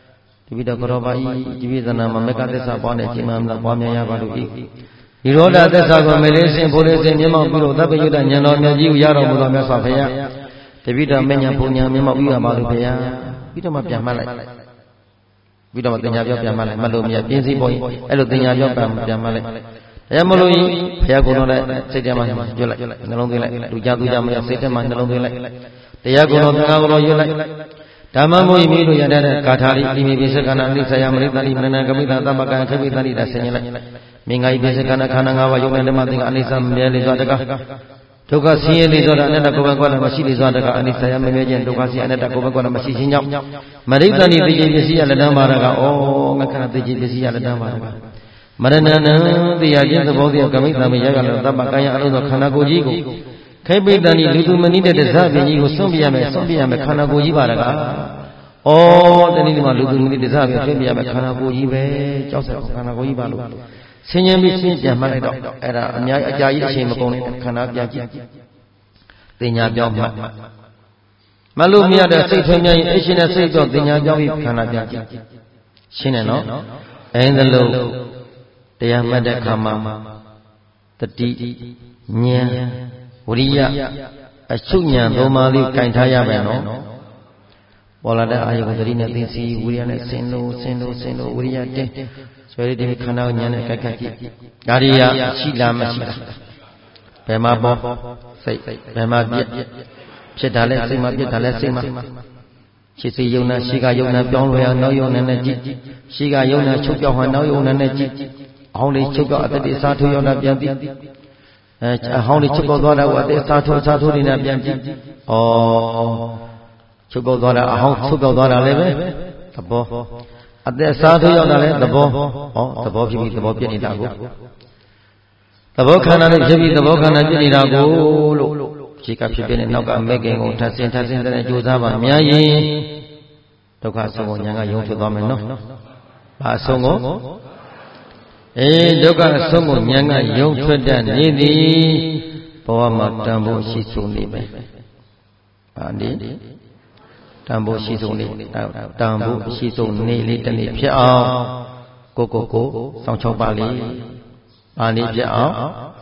တပိတော့ကရောပါဤဒီပိသနာမှာမေကသစ္စာပွားနေခြင်းမှမပွားများရပါလို့ဤဒီရောဓသစ္စာကိုမေလေးစင်ဖို့လေးစင်မျက်မှောက်ပြုလို့သဗ္ဗယုတဉာဏ်တော်မြတ်ကြီးကိုရတော်မူတော်မြတ်စွာဘုရားတပိတော့မဉ္ဇဉ်ဘုံဉာဏ်မျက်မှောက်ပြုရပါလို့ဘုရားပြီးတော့မှပြန်မှတ်လိုက်ပြီးတော့မှတင်ညာပြောပြန်မှတ်လိုက်မှတ်လို့မရပြင်းစည်းပေါ်ရင်အဲ့လိုတင်ညာပြောပြန်မှတ်လိုက်တရားမလို့ဘုရားကိုယ်တော်နဲ့စိတ်ထဲမှာရွတ်လိုက်နှလုံးသွင်းလိုက်လူကြသူကြမရစိတ်ထဲမှာနှလုံးသွင်းလိုက်တရားကိုယ်တော်သံဃာကိုယ်တော်ရွတ်လိုက်ဓမ္မမို့မိလို့ရတဲ့ဂါထာလေးဒီမိပိစကနာအနိစ္စယမရိတ္တိမနနာကမိတသမ္ပကံခေပိတ္တိဒါဆင်ញလိုက်မင်္ဂိပိစကနာခန္ဓာ၅ပါးယုံတဲ့ဓမ္မသင်္ကအနိစ္စမမြဲလေစွာတကားဒုက္ခဆင်းရဲလေစွာအနတ္တကိုယ်ပဲကွာလည်းမရှိလေစွာတကားအနိစ္စယမမြဲခြင်းဒုက္ခဆင်းရဲအနတ္တကိုယ်ပဲကွာလည်းမရှိခြင်းကြောင့်မရိတ္တိသိခြင်းပစ္စည်းရလက်တန်းပါရကဩငါခဏသိခြင်းပစ္စည်းရလက်တန်းပါရကမရဏနံတရားခြင်းသဘောတရားကမိတ္တမရကလည်းသမ္ပကံရအလုံးစုံခန္ဓာကိုယ်ကြီးကိုခေပိတ္တိလူသူမနိတဲ့ဇပင်ကြီးကိုစွန့်ပြရမယ်ခန္ဓာကိုယ်ကြီးပါရကဩတနည်းဒီမှာလူသူမနိတဲ့ဇပင်စွန့်ပြရမယ်ခန္ဓာကိုယ်ကြီးပဲကြောက်စရာခန္ဓာကိုယ်ကြီးပါလို့ဆင်းရဲပြီးရှင်းပြန်မှတ်လိုက်တော့အဲ့ဒါအများအကြာကြီးအချိန်မကုန်နဲ့ခန္ဓာပြန်ကြည့်တင်ညာပြောင်းမလို့မရတဲ့စိတ်ထွင်းမြရင်အရှင်နဲ့စိတ်ကြောင့်တင်ညာပြောင်းပြီးခန္ဓာပြန်ကြည့်ရှင်းတယ်နော်အဲ့ဒါလို့တရားမှတ်တဲ့အခါမှာတတိဉာဏ်ဝိရိယအချုပ်ဉာဏ်သုံးပါးလေးကင်ထားရမယ်နော်ပေါ်လာတဲ့အာယုသတိနဲ့သိစီဝိရိယနဲ့ဆင်းလို့ဝိရိယတင်းဆွဲရတဲ့ခန္ဓာဉာဏ်နဲ့ကြိုက်ကြည့်ဒါရိယာရှိလားမရှိလားဘယ်မှာပေါ်စိတ်ဘယ်မှာပြည့်ဖြစ်တာလဲစိတ်မှာပြည့်တာလဲစိတ်မှာရှိစေယုံနာရှိကယုံနာပြောင်းလဲအောင်နောက်ယုံနာနဲ့ကြည့်ရှိကယုံနာချုပ်ပြောင်းဟောနောက်ယုံနာနဲ့ကြည့်အဟောင်းလေးချုပ်ပြောင်းအတ္တိစားထိုးရောက်တာပြန်ပြီးအဟောင်းလေးချုပ်ပေါ်သွားတာကိုအတ္တိစားထိုးနေတာပြန်ပြီးဩချုပ်ပေါ်သွားတာအဟောင်းချုပ်ပြောင်းသွားတာလည်းပဲသဘောအတ္တိစားထိုးရောက်တာလည်းသဘောသဘောဖြစ်ပြီးသဘောပြည့်နေတာကိုသဘောခန္ဓာလေးဖြစ်ပြီးသဘောခန္ဓာပြည့်နေတာကိုလို့ရှိကဖြစ်တဲ့နောက်ကမဲ့ခင်ကိုထပ်ဆင်းတဲ့ကြိုးစားပါများရင်ဒုက္ခဆုံးကိုညာကယုံထွက်သွားမယ်နော်။ဘာအဆုံးကိုဒုက္ခအဆုံးကိုဉာဏ်ကယုံထွက်တတ်နေသည်ဘဝမှာတန်ဖို့ရှိဆုံးနေပဲ။ဟာဒီတန်ဖို့ရှိဆုံးနေတန်ဖို့ရှိဆုံးနေလေးတစ်နေ့ဖြစ်အောင်ကိုစောင့်ချောက်ပါလေ။ဘာလေးဖြစ်အောင်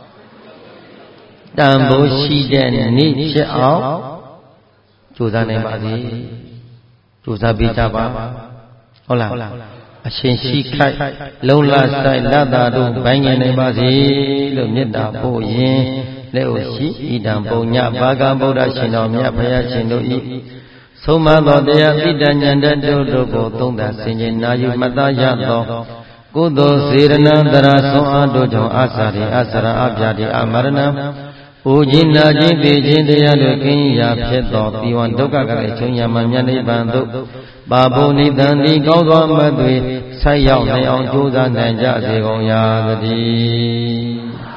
တန်ဖို့ရှိတဲ့နေ့ဖြစ်အောင်ကြိုးစားနိုင်ပါစေ။ကြိုးစားပေးကြပါဟုတ်လားအရှင်ရှိခိုက်လုံလဆိုင်လတာတို့ဘိုင်းငင်နိုင်ပါစေလို့မေတ္တာပို့ရင်လက်ကိုရှိဣဒံပုံညဘာကဗုဒ္ဓရှင်တော်မြတ်ဘုရားရှင်တို့ဤဆုံးမသောတရားဣဒံဉာဏ်တတို့ကိုသုံးသပ်ဆင်ခြင်နာယူမှတ်သားရသောကုသိုလ်စေရဏံတရာဆွမ်းအားတို့ကြောင့်အာသရိအစရအပြာတိအမရဏံအိုခြင်းနာခြင်းသိခြင်းတရားတို့ကင်းရာဖြစ်သောသီဝံဒုက္ခကလည်းချုံရမှမြတ်နိဗ္ဗာန်သို့ပါဘုံနိတန်ဒီကောင်းသောမတ်တွေဆိုက်ရောက်နိုင်အောင်ကြိုးစားနိုင်ကြစေကုန်ရာသတည်း